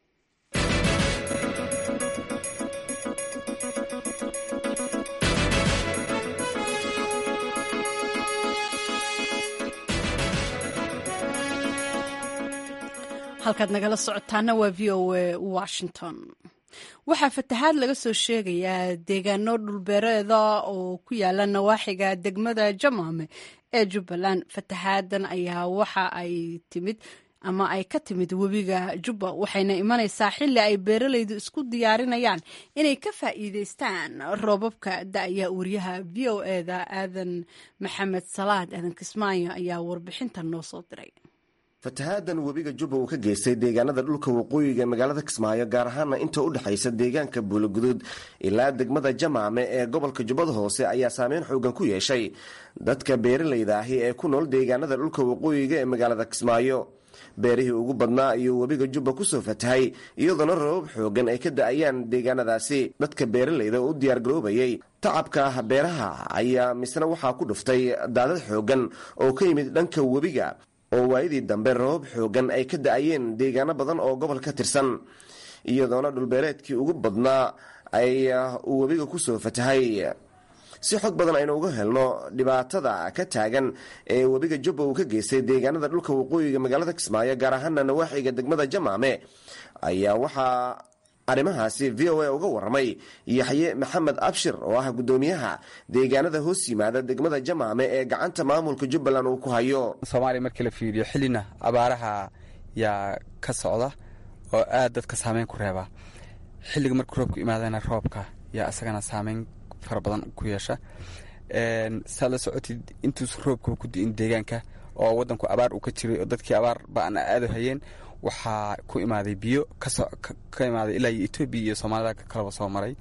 halkaad nagala socotaana waa v o a washington. waxaa fatahaad laga soo sheegayaa deegaano dhulbeereeda oo ku yaala nawaaxiga degmada jamaame ee jubbaland. fatahaadan ayaa waxa ay timid ama ay ka timid webiga jubba, waxayna imanaysaa xilli ay beeralaydu isku diyaarinayaan inay ka faa'iidaystaan roobabka da'ya. wariyaha v o eda aadan maxamed salaad aadan kismaayo ayaa warbixintan noo soo diray. fatahaadan webiga jubba uu ka geystay deegaanada dhulka waqooyiga magaalada kismaayo, gaar ahaana inta u dhexaysa deegaanka buuloguduud ilaa degmada jamaame ee gobolka jubbada hoose, ayaa saameyn xoogan ku yeeshay dadka beeralayda ahi ee ku nool deegaanada dhulka waqooyiga ee magaalada kismaayo. beerihii ugu badnaa ayuu webiga jubba kusoo fatahay, iyadoona rabab xoogan ay ka da-ayaan deegaanadaasi. dadka beeralayda oo u diyaargaroobayay tacabka beeraha ayaa misna waxaa ku dhuftay daadad xoogan oo ka yimid dhanka webiga, oo waayadii dambe rabab xoogan ay ka da-ayeen deegaano badan oo gobol ka tirsan, iyadoona dhulbeereedkii ugu badnaa ay uu webiga kusoo fatahay. si xog badan aynu uga helno dhibaatada ka taagan ee webiga jubba uu ka geystay deegaanada dhulka waqooyiga magaalada kismaayo, gaar ahaana nawaaxiga degmada jamaame, ayaa waxaa arrimahaasi v o a uga waramay yaxye maxamed abshir oo ah guddoomiyaha deegaanada hoos yimaada degmada jamaame ee gacanta maamulka jubbaland uu ku hayo. soomaaliya markii la fiiriyo xillina abaaraha yaa ka socda oo aad dadka saameyn ku reeba. xilliga markuu roobku imaadana roobka yaa isagana saameyn fara badan ku yeesha. saad la socotid intuus roobka ku di'in deegaanka oo wadanku abaar uu ka jiray oo dadkii abaar ba-an aado hayeen, waxaa ku imaaday biyo ka imaaday ilaa iyo etoobiya iyo soomaalida kalaba soo maray.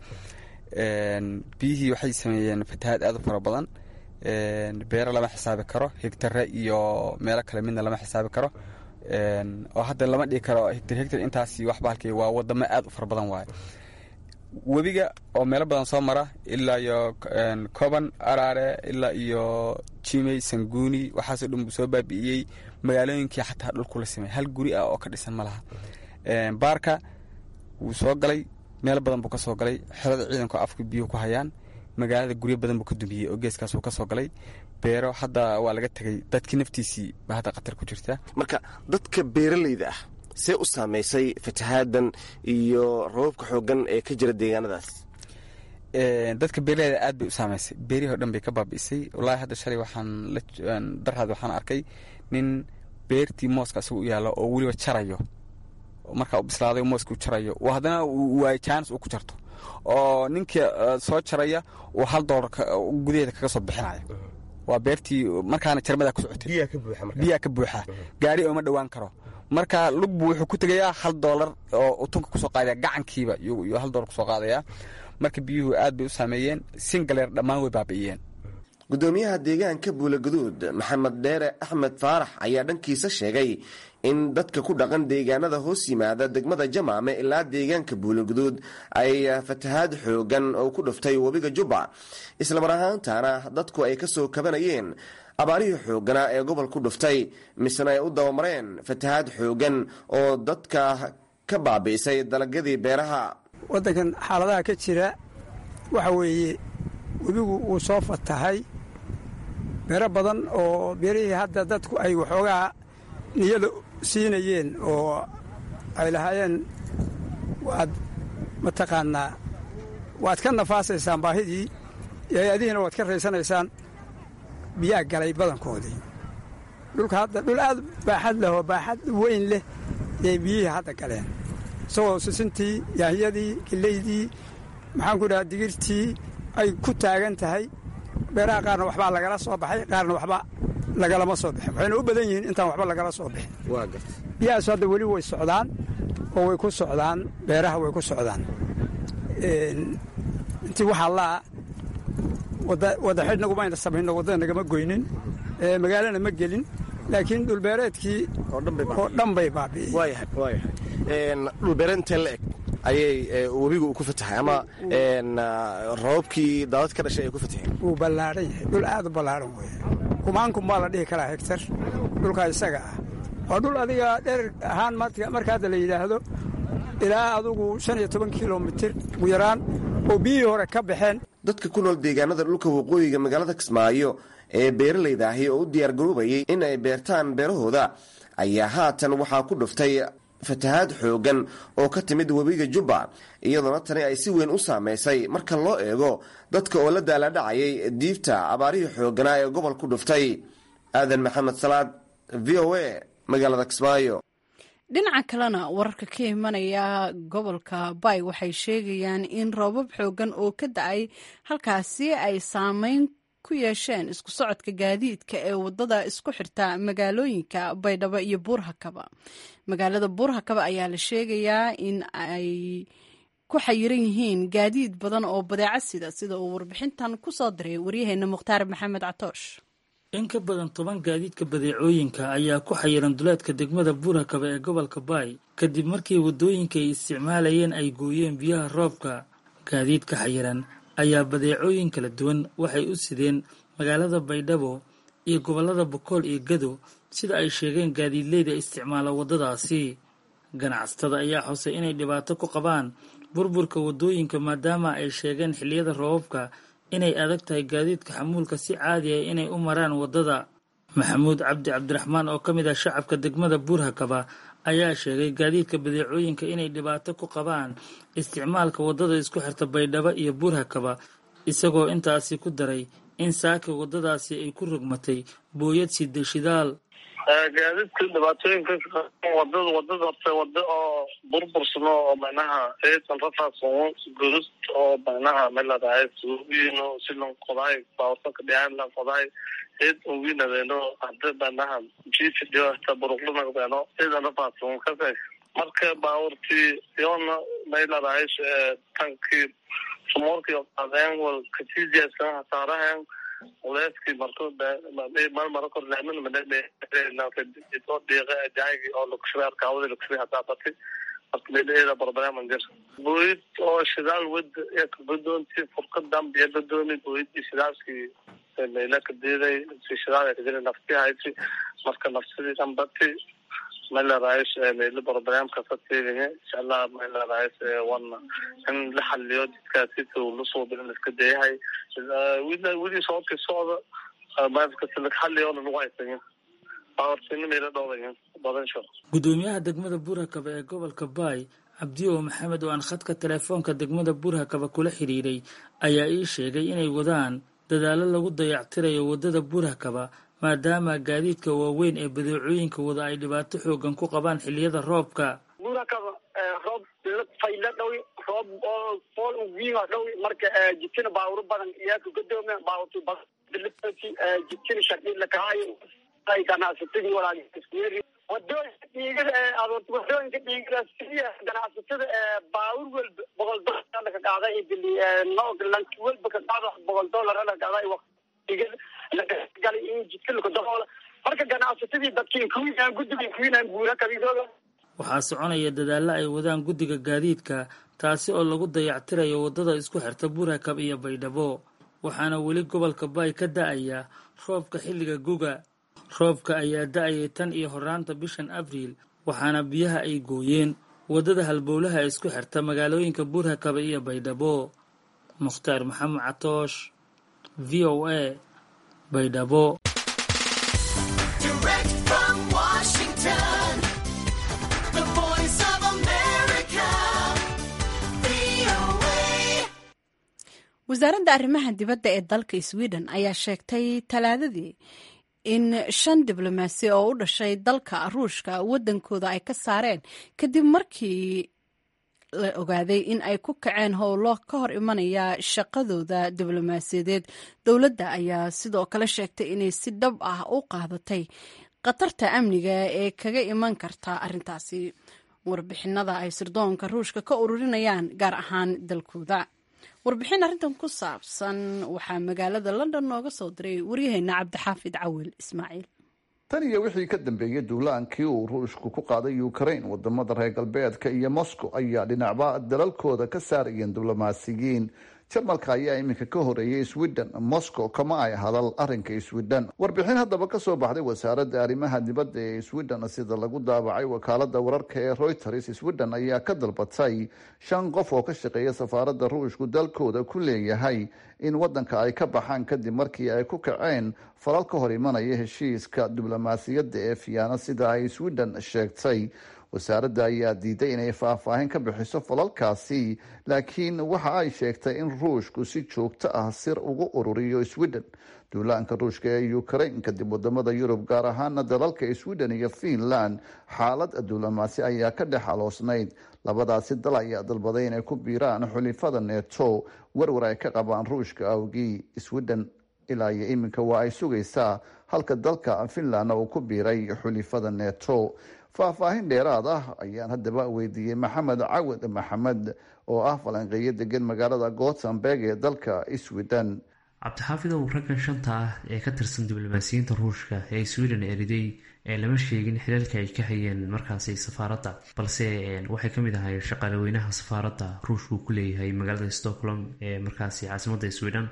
biyihii waxay sameeyeen fatahaad aad u fara badan. beero lama xisaabi karo, hegtare iyo meelo kale midna lama xisaabi karo. oo hadda lama dhigi karo hegtar hegtar intaasi waxba halkii waa wadamo aad u fara badan waaye. webiga oo meelo badan soo mara ilaa iyo koban araare ilaa iyo jimey sanguuni waxaasoo dhan buu soo baabi'iyey. magaalooyinkii xataa dhulku la samey hal guri ah oo ka dhisan ma laha. baarka wuu soo galay, meelo badan buu ka soo galay. xerada ciidanku afka biyuhu ku hayaan. magaalada guryo badan buu ka dumiyey oo geeskaas uu ka soo galay. beero hadda waa laga tegay, dadkii naftiisii ba hadda khatar ku jirta. marka dadka beeralayda ah see u saamaysay fatahaadan iyo roobabka xoogan ee ka jira deegaanadaas? dadka beeralayda aad bay u saamaysay. beerihii o dhan bay ka baabi'isay. wallaahi hadda shalay waxaan darhaad waxaan arkay nin beertii mooska isagu u yaalla oo weliba jarayo markaa u bislaaday mooska u jarayo oo haddana waay jaanis uu ku jarto oo ninkii soo jaraya uu hal doolar gudaheeda kaga soo bixinayo waa beertii markaana jarmadaa ku socotay biyaa ka buuxa gaari ooma dhowaan karo marka lugbu wuxuu ku tegayaa hal doolar oo utunka kusoo qaadaya gacankiiba iyo hal doolar kusoo qaadaya marka biyuhu aad bay u saameeyeen singaleer dhammaan way baabi'iyeen gudoomiyaha deegaanka buulaguduud maxamed dheere axmed faarax ayaa dhankiisa sheegay in dadka ku dhaqan deegaanada hoos yimaada degmada jamaame ilaa deegaanka buulaguduud ay fatahaad xoogan oo ku dhuftay webiga jubba islamar ahaantaana dadku ay ka soo kabanayeen abaarihii xooganaa ee gobol ku dhuftay misena ay u dabamareen fatahaad xoogan oo dadka ka baabi'isay dalagyadii beeraha waddankan xaaladaha ka jira waxa weeye webigu uu soo fatahay beero badan oo beerihii hadda dadku ay waxoogaa niyada siinayeen oo ay lahaayeen waad mataqaanaa waad ka nafaasaysaan baahidii hay-adihiina waad ka raysanaysaan biyaa galay badankoodii dhulka hadda dhul aad baaxad leh oo baaxad weyn leh yay biyihii hadda galeen isagoo sisintii yaahiyadii geleydii maxaan ku dhahaa digirtii ay ku taagan tahay beeraha qaarna waxbaa lagala soo baxay qaarna waxba lagalama soo bixin waxayna u badan yihiin intaan waxba lagala soo bixin biyahaasu hadda weli way socdaan oo way ku socdaan beeraha way ku socdaan intii waxaa laa wada xidhnagumayna samayno waddada nagama goynin magaalana ma gelin laakiin dhulbeereedkii oo dhan bay baabi'iyeen dhulbeereed intee la eg ayay webigu ku fatahay ama roobabkii daadad ka dhashay ay ku fataheen wuu ballaadhan yahay dhul aad u ballaadhan weeye kumaankum baa la dhihi karaa hegtar dhulkaa isaga ah waa dhul adiga dherer ahaan marka hadda la yidhaahdo ilaa adugu shan iyo toban kilomitir ugu yaraan oo biyihii hore ka baxeen dadka ku nool deegaanada dhulka waqooyiga magaalada kismaayo ee beeralayda ahi oo u diyaargaroobayay in ay beertaan beerahooda ayaa haatan waxaa ku dhuftay fatahaad xoogan oo ka timid webiga jubba iyadoona tani ay si weyn u saamaysay marka loo eego dadka oo la daalaadhacayay diifta abaarihii xooganaa ee gobol ku dhuftay aadan maxamed salaad v o a magaalada kismaayo dhinaca kalena wararka ka imanaya gobolka bay waxay sheegayaan in roobab xoogan oo ka da-ay halkaasi ay saameyn ku yeesheen isku socodka gaadiidka ee wadada isku xirta magaalooyinka baydhabo iyo buurhakaba magaalada buurhakaba ayaa la sheegayaa in ay ku xayiran yihiin gaadiid badan oo badeeco sida sida uu warbixintan ku soo diray waryaheena mukhtaar maxamed catoosh in ka badan toban gaadiidka badeecooyinka ayaa ku xayiran duleedka degmada buurhakaba ee gobolka baay kadib markii waddooyinka ay isticmaalayeen ay gooyeen biyaha roobka gaadiidka xayiran ayaa badeecooyin kala duwan waxay u sideen magaalada baydhabo iyo gobollada bokool iyo gado sida ay sheegeen gaadiidleyda isticmaala waddadaasi ganacsatada ayaa xusay inay dhibaato ku qabaan burburka waddooyinka maadaama ay sheegeen xilliyada roobabka inay adag tahay gaadiidka xamuulka si caadi ah inay u maraan waddada maxamuud cabdi cabdiraxmaan oo ka mid ah shacabka degmada buurhakaba ayaa sheegay gaadiidka badeecooyinka inay dhibaato ku qabaan isticmaalka waddada isku xirta baydhabo iyo buurhakaba isagoo intaasi ku daray in saaka waddadaasi ay ku rogmatay booyad sida shidaal gaadiidka dhibaatooyinka wadada wadada horta wada oo burbursano oo macnaha eesan rafaadsan gurus oo macnaha meladahay suubiino silan qodaay baawarsanka dhiyaan lan qodaay eed uwinadeeno hadda macnaha jiifi dhibaata buruqlunaqdeeno eedan rafaadsan kasay marka baawartii yoona meladahay tankii sumoorkii qadeen wal katiijaysan hasaarahan ولكن مركز ما مركز لأنه من اللي يتوضي جاي أو لكشري كاوي لكشري هتعطي أقليل إلى بربنا من جرس بويت أو شغال ود يكبدون في فرق الدم بيبدون بويت شغال في لك ديري في شغال كذا نفسي هاي في مركز نفسي دم بتي ملا رايش اللي بربنا كفتي إن شاء الله ملا رايش وانا إن لحل يود كاسيت ولصو بين الكدي هاي وإذا ودي صوت الصوت ما بكسلك حل يوم الوايتين أرسلني ميلا دولين بدن شو gudoomiyaha degmada buurhakaba ee gobolka baay cabdiyo maxamed oo aan khadka teleefoonka degmada buurhakaba kula xiriiray ayaa ii sheegay inay wadaan dadaalo lagu dayactirayo wadada buurhakaba maadaama gaadiidka waaweyn ee badeecooyinka wada ay dhibaato xoogan ku qabaan xilliyada roobka buurhakaba cimilada fayla dhow roob oo fool wiima dhow marka jidkina baawur badan iyo ku gadoomay baawurtu badan jidkina shaqi la kaayo ay ganacsatada walaalihiin wadooyinka dhiigada wadooyinka dhiigada siya ganacsatada baawur walba boqol dollar laga qaaday idili nooglan walba ka qaado boqol dollar laga qaaday waqtiga laga galay in jidka lagu daboolo marka ganacsatadii dadkii kuwiina guddiga kuwiina guura kabidooda waxaa soconaya dadaalo ay wadaan guddiga gaadiidka taasi oo lagu dayactirayo wadada isku xirta Buurakab iyo Baydhabo waxaana weli gobolka Bay ka da'aya roobka xilliga guga roobka ayaa da'ayay tan iyo horaanta bishan Abriil waxaana biyaha ay gooyeen wadada halbowlaha isku xirta magaalooyinka Buurakab iyo Baydhabo Mukhtaar Maxamed Catoosh V O A Baydhabo wasaaradda arrimaha dibadda ee dalka Sweden ayaa sheegtay talaadadii in shan diblomaasi oo u dhashay dalka Ruushka wadankooda ay ka saareen kadib markii la ogaaday in ay ku kaceen howlo ka hor imanaya shaqadooda diblomaasiyadeed. Dowladda ayaa sidoo kale sheegtay inay si dhab ah u qaadatay khatarta amniga ee kaga iman karta arrintaasi warbixinada ay sirdoonka Ruushka ka ururinayaan gaar ahaan dalkooda. warbixin arrintan ku saabsan waxaa magaalada London nooga soo diray waryaheena Cabdixaafid Cawil Ismaaciil. tan iyo wixii ka dambeeyay duulaankii uu Ruushku ku qaaday Ukraine wadamada reer galbeedka iyo Moscow ayaa dhinacba dalalkooda ka saarayeen diblomaasiyiin. Jarmalka ayaa iminka ka horeeyay Sweden, Moscow kama ay hadal arrinka Sweden. Warbixin haddaba ka soo baxday wasaaradda arrimaha dibadda ee Sweden sida lagu daabacay wakaaladda wararka ee Reuters, Sweden ayaa ka dalbatay shan qof oo ka shaqeeya safaaradda Ruushku dalkooda ku leeyahay in wadanka ay ka baxaan kadib markii ay ku kaceen falal ka hor imanaya heshiiska diblomaasiyadda ee Vienna sida ay Sweden sheegtay. wasaaradda ayaa diiday inay faahfaahin ka bixiso falalkaasi, laakiin waxa ay sheegtay in Ruushku si joogto ah sir ugu ururiyo Sweden. duulaanka Ruushka ee Ukraine kadib wadamada Yurub gaar ahaan dalalka Sweden iyo Finland xaalad diblomaasi ayaa ka dhex aloosnayd. labadaasi dal ayaa dalbaday inay ku biiraan xulifada NATO warwar ay ka qabaan Ruushka awgii. Sweden ilaa iyo iminka waa ay sugaysaa halka dalka Finland uu ku biiray xulifada NATO. faahfaahin dheeraad ah ayaan haddaba weydiiyey Maxamed Cawad Maxamed oo ah falanqeeye degan magaalada Gothenburg ee dalka Sweden. cabdixaafidow raggan shanta ah ee ka tirsan diblomaasiyiinta Ruushka ee Sweden eriday ee lama sheegin xilalka ay ka hayeen markaasi safaaradda, balse waxay ka mid ahaayeen shaqaalaweynaha safaaradda Ruushku ku leeyahay magaalada Stockholm ee markaasi caasimadda Sweden.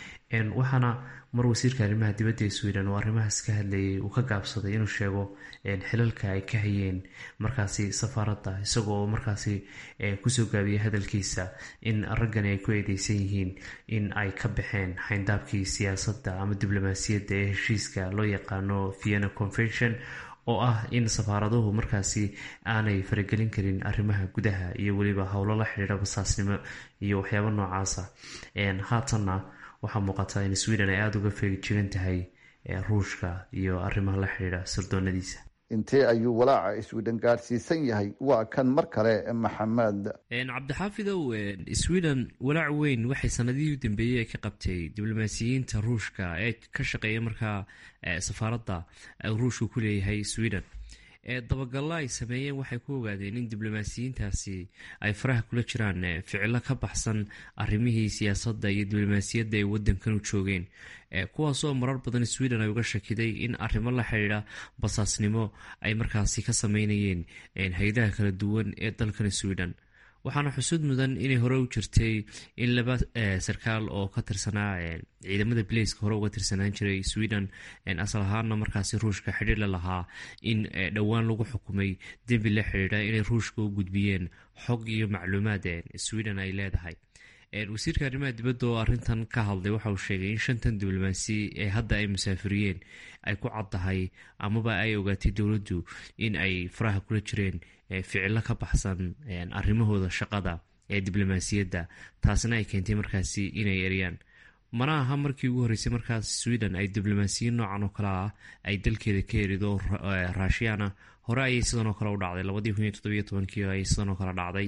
waxaana mar wasiirka arrimaha dibadda ee Sweden oo arrimahaas ka hadlayay uu ka gaabsaday inuu sheego xilalka ay ka hayeen markaasi safaaradda, isagoo markaasi kusoo gaabiyay hadalkiisa in raggani ay ku eedeysan yihiin in ay ka baxeen xayndaabkii siyaasadda ama diblomaasiyadda ee heshiiska loo yaqaano Vienna Convention oo ah in safaaraduhu markaasi aanay faragelin karin arrimaha gudaha iyo weliba howlo la xidhiidha basaasnimo iyo waxyaabo noocaasa. haatanna waxaa muuqataa in Sweden ay aada uga feejigan tahay Ruushka iyo arrimaha la xidhiidha sirdoonadiisa. intee ayuu walaaca Sweden gaadhsiisan yahay? waa kan mar kale Maxamed. cabdixaafidow Sweden walaac weyn waxay sanadihii u dambeeyey ka qabtay diblomaasiyiinta Ruushka ee ka shaqeeya markaa safaaradda Ruushku ku leeyahay Sweden. dabagalla ay sameeyeen waxay ku ogaadeen in diblomaasiyiintaasi ay faraha kula jiraan ficilo ka baxsan arrimihii siyaasadda iyo diblomaasiyadda ay waddankan u joogeen, kuwaasoo marar badan Sweden ay uga shakiday in arrimo la xidhiidha basaasnimo ay markaasi ka sameynayeen hay-adaha kala duwan ee dalkan Sweden. waxaana xusud mudan inay hore u jirtay in laba sarkaal oo ka tirsanaa ciidamada Blaiska hore uga tirsanaan jiray Sweden asal ahaana markaasi Ruushka xidhiir la lahaa in dhowaan lagu xukumay dembi la xidhiidha inay Ruushka u gudbiyeen xog iyo macluumaad Sweden ay leedahay. wasiirka arrimaha dibadda oo arrintan ka hadlay waxa uu sheegay in shantan diblomaasi ee hadda ay musaafiriyeen ay ku caddahay amaba ay ogaatay dowladdu in ay faraha kula jireen ficilo ka baxsan arrimahooda shaqada ee diblomaasiyadda, taasina ay keentay markaasi inay eriyaan. mana aha markii ugu horreysay markaas Sweden ay diblomaasiyiin noocan oo kale ah ay dalkeeda ka erido Ruushiyana. hore ayay sidan oo kale u dhacday labadii kun iyo toddobiyo tobankii ayay sidan oo kale dhacday.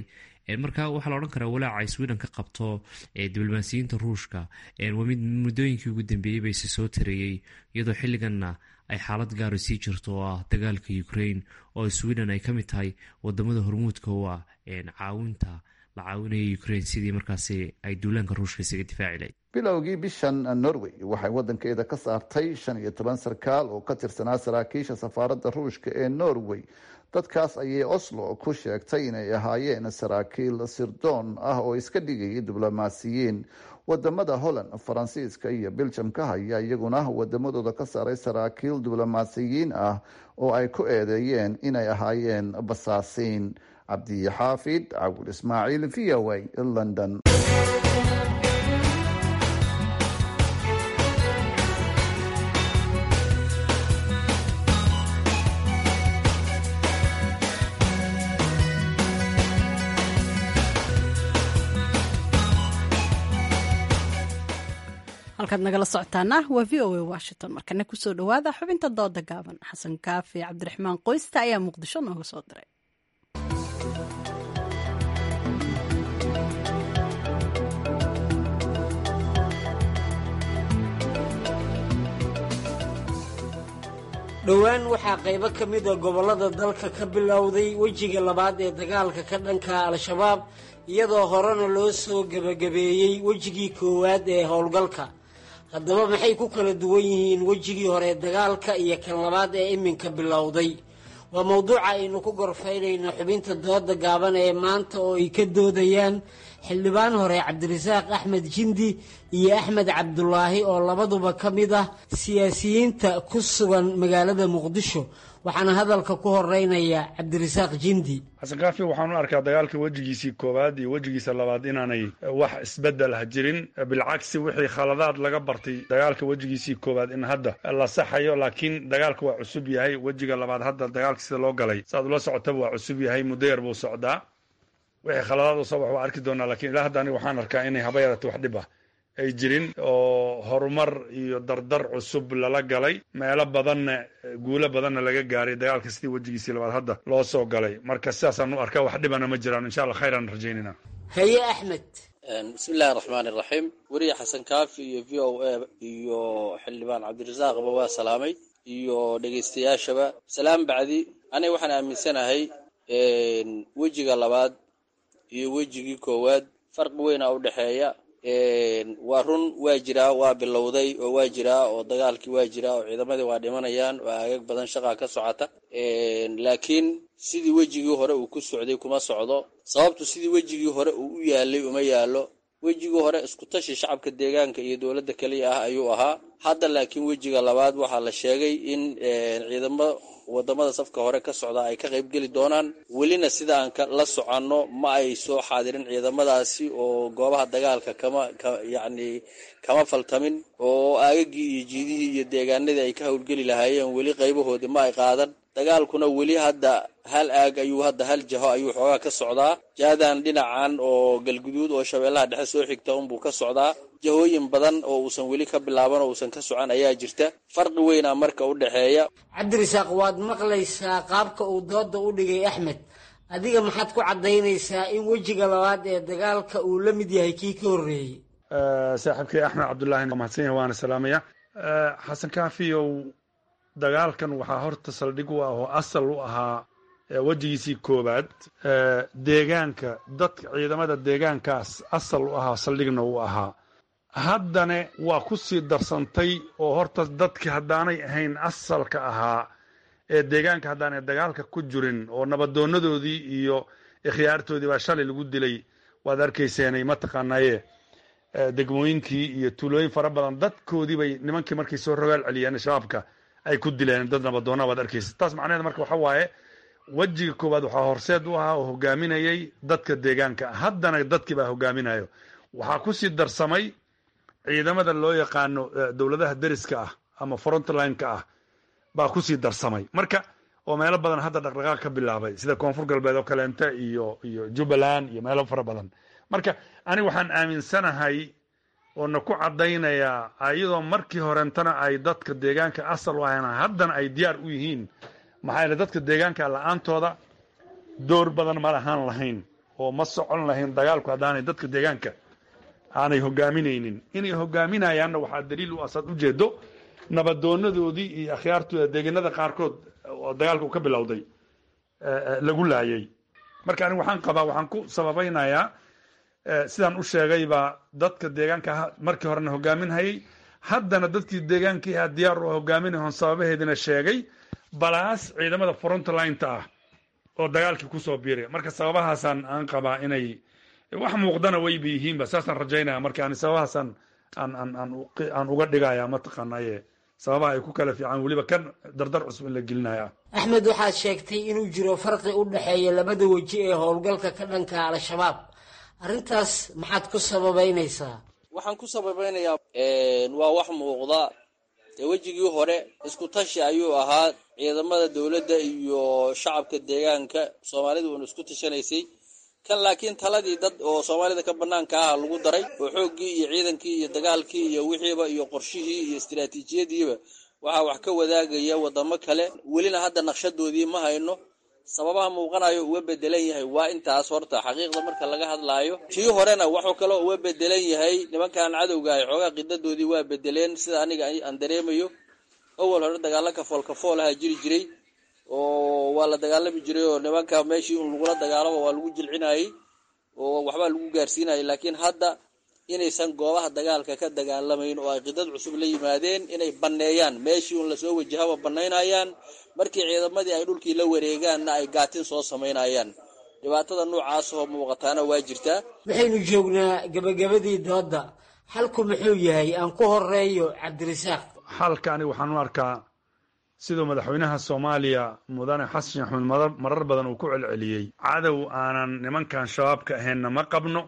marka waxaa la odhan karaa walaaca ay sweden ka qabto diblomaasiyiinta ruushka waa mid muddooyinkii ugu dambeeyey ba isi soo tareeyey iyadoo xilliganna ay xaalad gaara sii jirto oo ah dagaalka ukraine oo sweden ay ka mid tahay wadamada hormuudka u ah caawinta la caawinaya ukraine sidii markaasi ay duulaanka ruushka isaga difaaci lahayd. bilowgii bishan norway waxay wadankeeda ka saartay shan iyo toban sarkaal oo ka tirsanaa saraakiisha safaaradda ruushka ee norway. dadkaas ayay oslo ku sheegtay inay ahaayeen saraakiil sirdoon ah oo iska dhigayay diblomaasiyiin. wadamada holland, faransiiska iyo beljamka haya iyaguna wadamadooda ka saaray saraakiil diblomaasiyiin ah oo ay ku eedeeyeen inay ahaayeen basaasiin. cabdi xaafid cawil ismaaciil, v o a, london. halkaad nagala socotaana waa v o a washington. markana kusoo dhawaada xubinta dooda gaaban. xasan kaafi cabdiraxmaan qoysta ayaa muqdisho nooga soo diray. dhowaan waxaa qaybo ka mid a gobollada dalka ka bilowday wejiga labaad ee dagaalka ka dhanka al-shabaab iyadoo horena loo soo gebagabeeyey wejigii koowaad ee howlgalka. haddaba maxay ku kala duwan yihiin wejigii hore dagaalka iyo kan labaad ee iminka bilowday? waa mowduuca aynu ku gorfaynayno xubinta dooda gaaban ee maanta oo ay ka doodayaan xildhibaan hore cabdirasaaq axmed jindi iyo axmed cabdulaahi oo labaduba ka mid ah siyaasiyiinta ku sugan magaalada muqdisho. waxaana hadalka ku horeynaya cabdirasaaq jindi. xasan kaafi waxaan u arkaa dagaalka wejigiisii koowaad iyo wejigiisa labaad inaanay wax isbedel ha jirin, bilcagsi wixii khaladaad laga bartay dagaalka wejigiisii koowaad in hadda la saxayo, laakiin dagaalka waa cusub yahay. wejiga labaad hadda dagaalka sida loo galay saad ula socotaba waa cusub yahay, muddo yar buu socdaa. wixii khaladaad u soo wax waa arki doonaa, lakiin ilaa hadda aniga waxaan arkaa inay haba yarata wax dhib ah ay jirin oo horumar iyo dardar cusub lala galay, meelo badanna guulo badanna laga gaaray dagaalka sidii wejigiisii labaad hadda loo soo galay. marka sidaasaan u arkaa, wax dhibana ma jiraan. insha allah khayran rajaynina. haye axmed. bismi illahi raxmaan iraxiim. weriye xasan kaafi iyo v o a iyo xildhibaan cabdirasaaqba waa salaamay iyo dhegaystayaashaba. salaam bacdi, aniga waxaan aaminsanahay wejiga labaad iyo wejigii koowaad farqi weyna u dhexeeya. waa run, waa jiraa, waa bilowday oo waa jiraa oo dagaalkii waa jiraa oo ciidamadii waa dhimanayaan oo aagag badan shaqaa ka socota, laakiin sidii wejigii hore uu ku socday kuma socdo. sababtu sidii wejigii hore uu u yaalay uma yaalo. wejigii hore isku tashi shacabka deegaanka iyo dowladda kaliya ah ayuu ahaa. hadda laakiin wejiga labaad waxaa la sheegay in ciidamo wadamada safka hore ka socda ay ka qayb geli doonaan. welina sida aan la soconno ma ay soo xaadirin ciidamadaasi oo goobaha dagaalka kama yacni kama faltamin, oo aagagii iyo jiidihii iyo deegaanadii ay ka howlgeli lahaayeen weli qaybahoodii ma ay qaadan. dagaalkuna weli hadda hal aag ayuu hadda hal jaho ayuu xoogaa ka socdaa. jaadan dhinacan oo galguduud oo shabeellaha dhexe soo xigta unbuu ka socdaa. jahooyin badan oo uusan weli ka bilaaban oo uusan ka socon ayaa jirta. farqi weynaa marka u dhexeeya. cabdirasaaq, waad maqlaysaa qaabka uu dooda u dhigay axmed. adiga maxaad ku caddaynaysaa in wejiga labaad ee dagaalka uu la mid yahay kii ka horreeyey? saaxiibkii axmed cabdullaahi mahadsan yahay, waana salaamaya. xasan kaafiyow, dagaalkan waxaa horta saldhig u ah oo asal u ahaa wejigiisii koowaad deegaanka, dadka ciidamada deegaankaas asal u ahaa, saldhigna u ahaa. haddana waa ku sii darsantay oo horta dadkii haddaanay ahayn asalka ahaa ee deegaanka haddaanay dagaalka ku jirin oo nabadoonadoodii iyo ikhyaartoodii baa shalay lagu dilay, waad arkayseenay mataqaanaye degmooyinkii iyo tuulooyin fara badan dadkoodii bay nimankii markay soo rogaal celiyeen shabaabka ay ku dileen dad nabadoona, waad arkaysa. taas macnaheed marka waxa waaye wejiga koowaad waxaa horseed u ahaa oo hogaaminayay dadka deegaanka, haddana dadkii baa hogaaminayo. waxaa ku sii darsamay ciidamada loo yaqaano dowladaha deriska ah ama frontline-ka ah baa ku sii darsamay marka, oo meelo badan hadda dhaqdhaqaaq ka bilaabay sida koonfur galbeed oo kaleenta iyo iyo jubbaland iyo meelo fara badan. marka aniga waxaan aaminsanahay oo na ku caddaynayaa iyadoo markii horentana ay dadka deegaanka asal u ahayn, haddana ay diyaar u yihiin. maxaa yeele dadka deegaanka la-aantooda door badan ma lahaan lahayn oo ma socon lahayn dagaalku haddaanay dadka deegaanka aanay hogaaminaynin. Inay hogaaminayaanna waxaa daliil u asaad ujeedo nabadoonadoodii iyo akhyaartooda deegaanada qaarkood oo dagaalka uu ka bilowday lagu laayay. marka anigu waxaan qabaa waxaan ku sababaynayaa sidaan u sheegayba dadka deegaanka markii horena hogaaminhayay, haddana dadkii deegaankii ahaa diyaar u hogaaminahoon sababaheedina sheegay, balaas ciidamada frontlineta ah oo dagaalkii kusoo biiray. marka sababahaasaan aan qabaa inay wax muuqdana wayba yihiinba, saasaan rajaynaya. marka ani sababahaasaan aan aan aan aan uga dhigaya mataqaanaye sababaha ay ku kala fiican, weliba kan dardar cusub in la gelinaya. axmed, waxaad sheegtay inuu jiro farqi u dhexeeya labada weji ee howlgalka ka dhanka al-shabaab. arrintaas maxaad ku sababaynaysaa? waxaan ku sababaynayaa waa wax muuqda. dee wejigii hore isku tashi ayuu ahaa, ciidamada dowladda iyo shacabka deegaanka soomaalidu uuna isku tashanaysay. kan laakiin taladii dad oo soomaalida ka banaanka ah lagu daray, oo xooggii iyo ciidankii iyo dagaalkii iyo wixiiba iyo qorshihii iyo istiraatiijiyadiiba waxaa wax ka wadaagaya wadamo kale. welina hadda naqshadoodii ma hayno. sababaha muuqanayo uga bedelan yahay waa intaas. horta xaqiiqda marka laga hadlaayo, tii horena waxuu kaloo uga bedelan yahay nimankan cadowga ah xoogaa qidadoodii waa bedeleen. sida aniga aan dareemayo, awal hore dagaalo kafool kafool aha jiri jiray oo waa la dagaalami jiray, oo nimanka meeshii un lagula dagaalamo waa lagu jilcinayay oo waxbaa lagu gaarsiinayay. laakiin hadda inaysan goobaha dagaalka ka dagaalamayn oo ay qidad cusub la yimaadeen, inay banneeyaan meeshii un lasoo wajahaba bannaynayaan, markii ciidamadii ay dhulkii la wareegaanna ay gaatin soo samaynayaan. dhibaatada noocaas oo muuqataana waa jirtaa. waxaynu joognaa gabagabadii dooda. xalku muxuu yahay? aan ku horeeyo cabdirasaaq. xalka aniga waxaan u arkaa siduu madaxweynaha soomaaliya mudane xasan sheekh maxamuud marar badan uu ku celceliyey, cadow aanan nimankan shabaabka ahaynna ma qabno.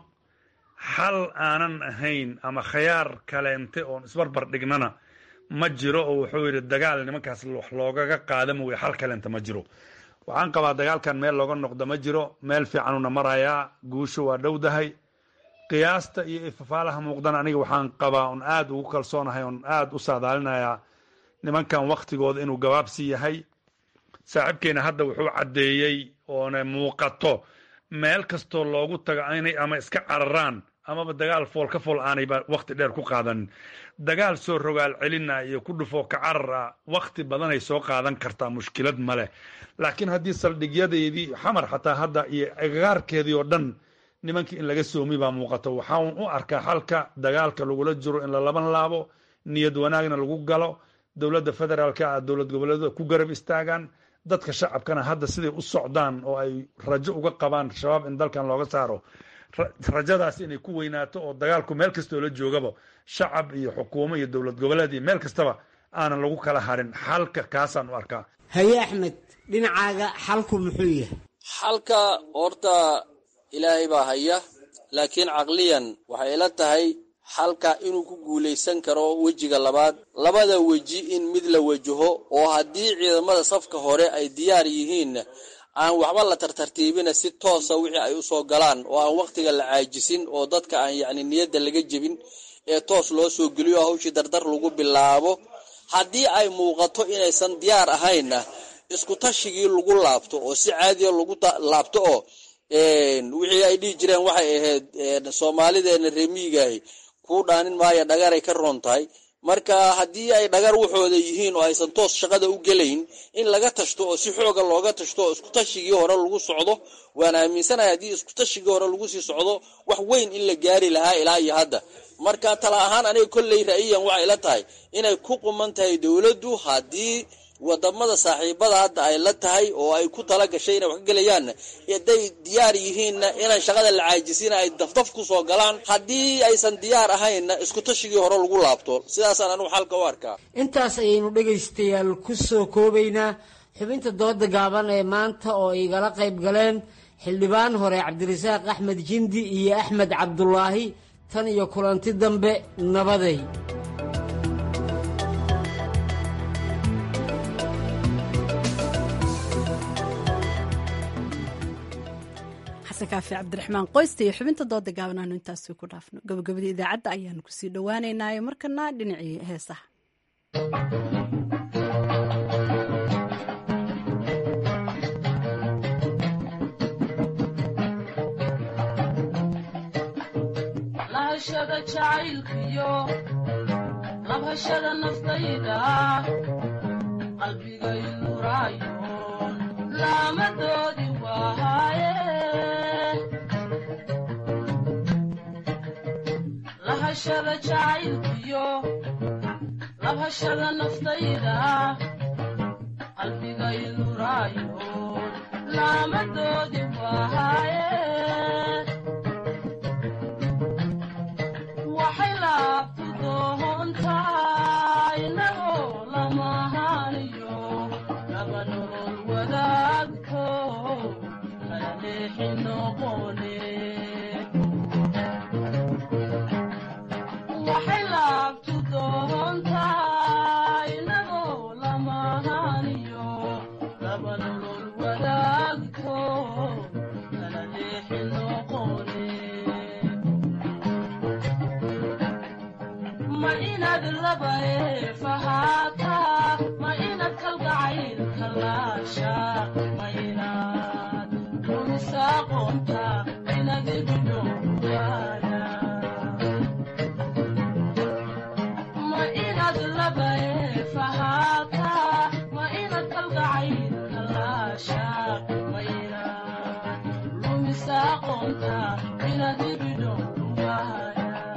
xal aanan ahayn ama khayaar kaleente oon isbarbar dhignana ma jiro. oo wuxuu yidhi dagaal nimankaas wax loogaga qaadama wey, xal kaleente ma jiro. waxaan qabaa dagaalkan meel looga noqdo ma jiro, meel fiicanuna marayaa, guusho waa dhowdahay. qiyaasta iyo ifafaalaha muuqdana aniga waxaan qabaa on aad ugu kalsoonahay, on aad u saadaalinayaa nimankan waktigooda inuu gabaabsi yahay. saaxiibkeena hadda wuxuu caddeeyey oona muuqato meel kastoo loogu tago inay ama iska cararaan amaba dagaal fool ka fool aanayba wakti dheer ku qaadanin. dagaal soo rogaal celina iyo ku dhufoo ka carar ah wakti badanay soo qaadan kartaa, mushkilad ma leh. laakiin haddii saldhigyadeedii xamar xataa hadda iyo agagaarkeedii oo dhan nimankii in laga soomi baa muuqato. waxaan u arkaa xalka dagaalka lagula jiro in la laban laabo, niyad wanaagna lagu galo, dowladda federaalka ah dowlad goboleedyada ku garab istaagaan, dadka shacabkana hadda siday u socdaan oo ay rajo uga qabaan shabaab in dalkan looga saaro, rajadaas inay ku weynaato oo dagaalku meel kastoo la joogaba shacab iyo xukuumo iyo dowlad goboleed iyo meel kastaba aanan lagu kala harin. xalka kaasaan u arkaa. haye axmed, dhinacaaga xalku muxuu yahay? xalka horta ilaahay baa haya, laakiin caqliyan waxay ila tahay xalka inuu ku guulaysan karo wejiga labaad. labada weji in mid la wajaho, oo haddii ciidamada safka hore ay diyaar yihiin aan waxba la tartartiibina, si toosa wixii ay usoo galaan oo aan waktiga la caajisin, oo dadka aan yacni niyadda laga jebin ee toos loo soo geliyo hawshii dardar lagu bilaabo. haddii ay muuqato inaysan diyaar ahaynna isku tashigii lagu laabto oo si caadiya lagu laabto, oo wixii ay dhihi jireen waxay ahayd soomaalideena reemiyigahay kuu dhaanin maayo dhagaray ka roon tahay. marka haddii ay dhagar waxooda yihiin oo aysan toos shaqada u gelayn, in laga tashto oo si xooga looga tashto oo isku tashigii hore lagu socdo. waan aaminsanahay haddii isku tashigii hore lagu sii socdo wax weyn in la gaari lahaa ilaa iyo hadda. marka tala ahaan aniga kolley ra'yiyan waxay la tahay inay ku quman tahay dowladdu, haddii wadamada saaxiibada hadda ay la tahay oo ay ku tala gashay inay wax ka gelayaan, hadday diyaar yihiinna inaan shaqada la caajisina ay dafdaf ku soo galaan. haddii aysan diyaar ahaynna isku tashigii hore lagu laabto. sidaasaan anigu xalka u arkaa. intaas ayaynu dhegaystayaal ku soo koobaynaa xubinta dooda gaaban ee maanta oo igala qayb galeen xildhibaan hore cabdirasaaq axmed jindi iyo axmed cabdulaahi. tan iyo kulanti dambe, nabaday. kaafi cabdiraxmaan qoysta iyo xubinta dooda gaaban aanu intaas ku dhaafno. gabagabadii idaacadda ayaanu kusii dhowaaneynaayo markana dhinacii heesaha. lahashada jacaylkiyo labhashada naftayda qalbigay nuraayoon laamadoodi waaye lahashada jacaylkiyo labhashada naftayda qalbigay nuraayoon laamadoodi waaye waxay laabtu doontaa inagoo lamahaaniyo laba nolol wadaagto kala leexi noqone waxay laabtu doontaa inagoo lamahaaniyo laba nolol wadaagto kala leexi noqone ma inaad laba eefahaataa ma inaad kalgacaylka laasha ma inaad lumisaaqoonta inaad ibidhowgaana ma inaad laba eefahaataa ma inaad kalgacaylka laasha ma inaad lumisaaqoonta inaad ibidhowgaana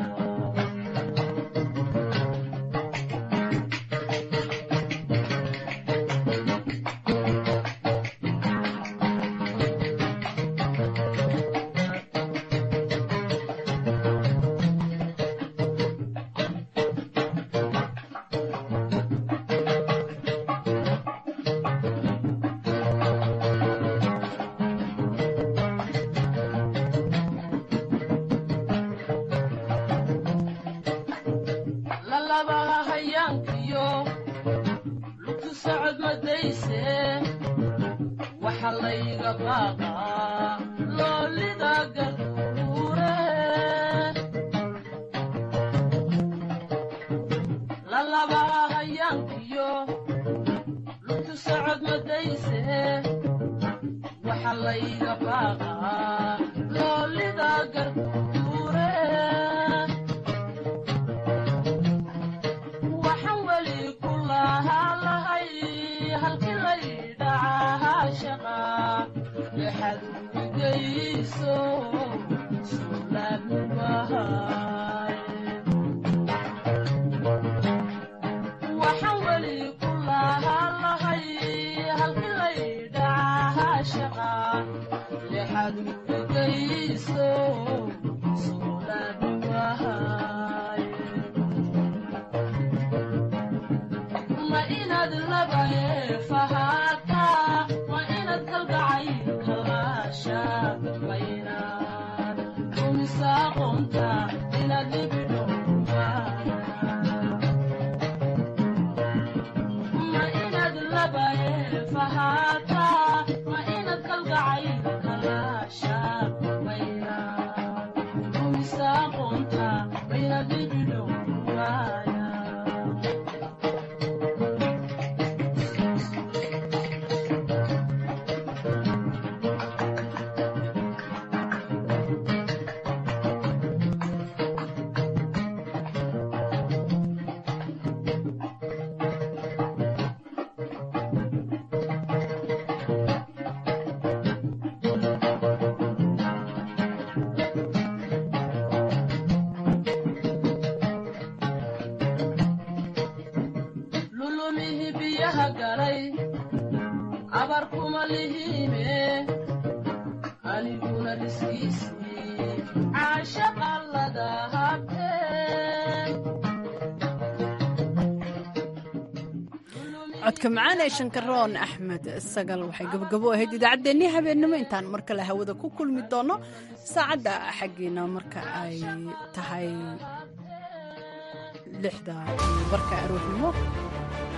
codka macaan ee shankaroon axmed sagal waxay gabagabo ahayd idaacaddeenii habeennimo intaan mar kale hawada ku kulmi doono saacadda xaggiina marka ay tahay lixda barka aroornimo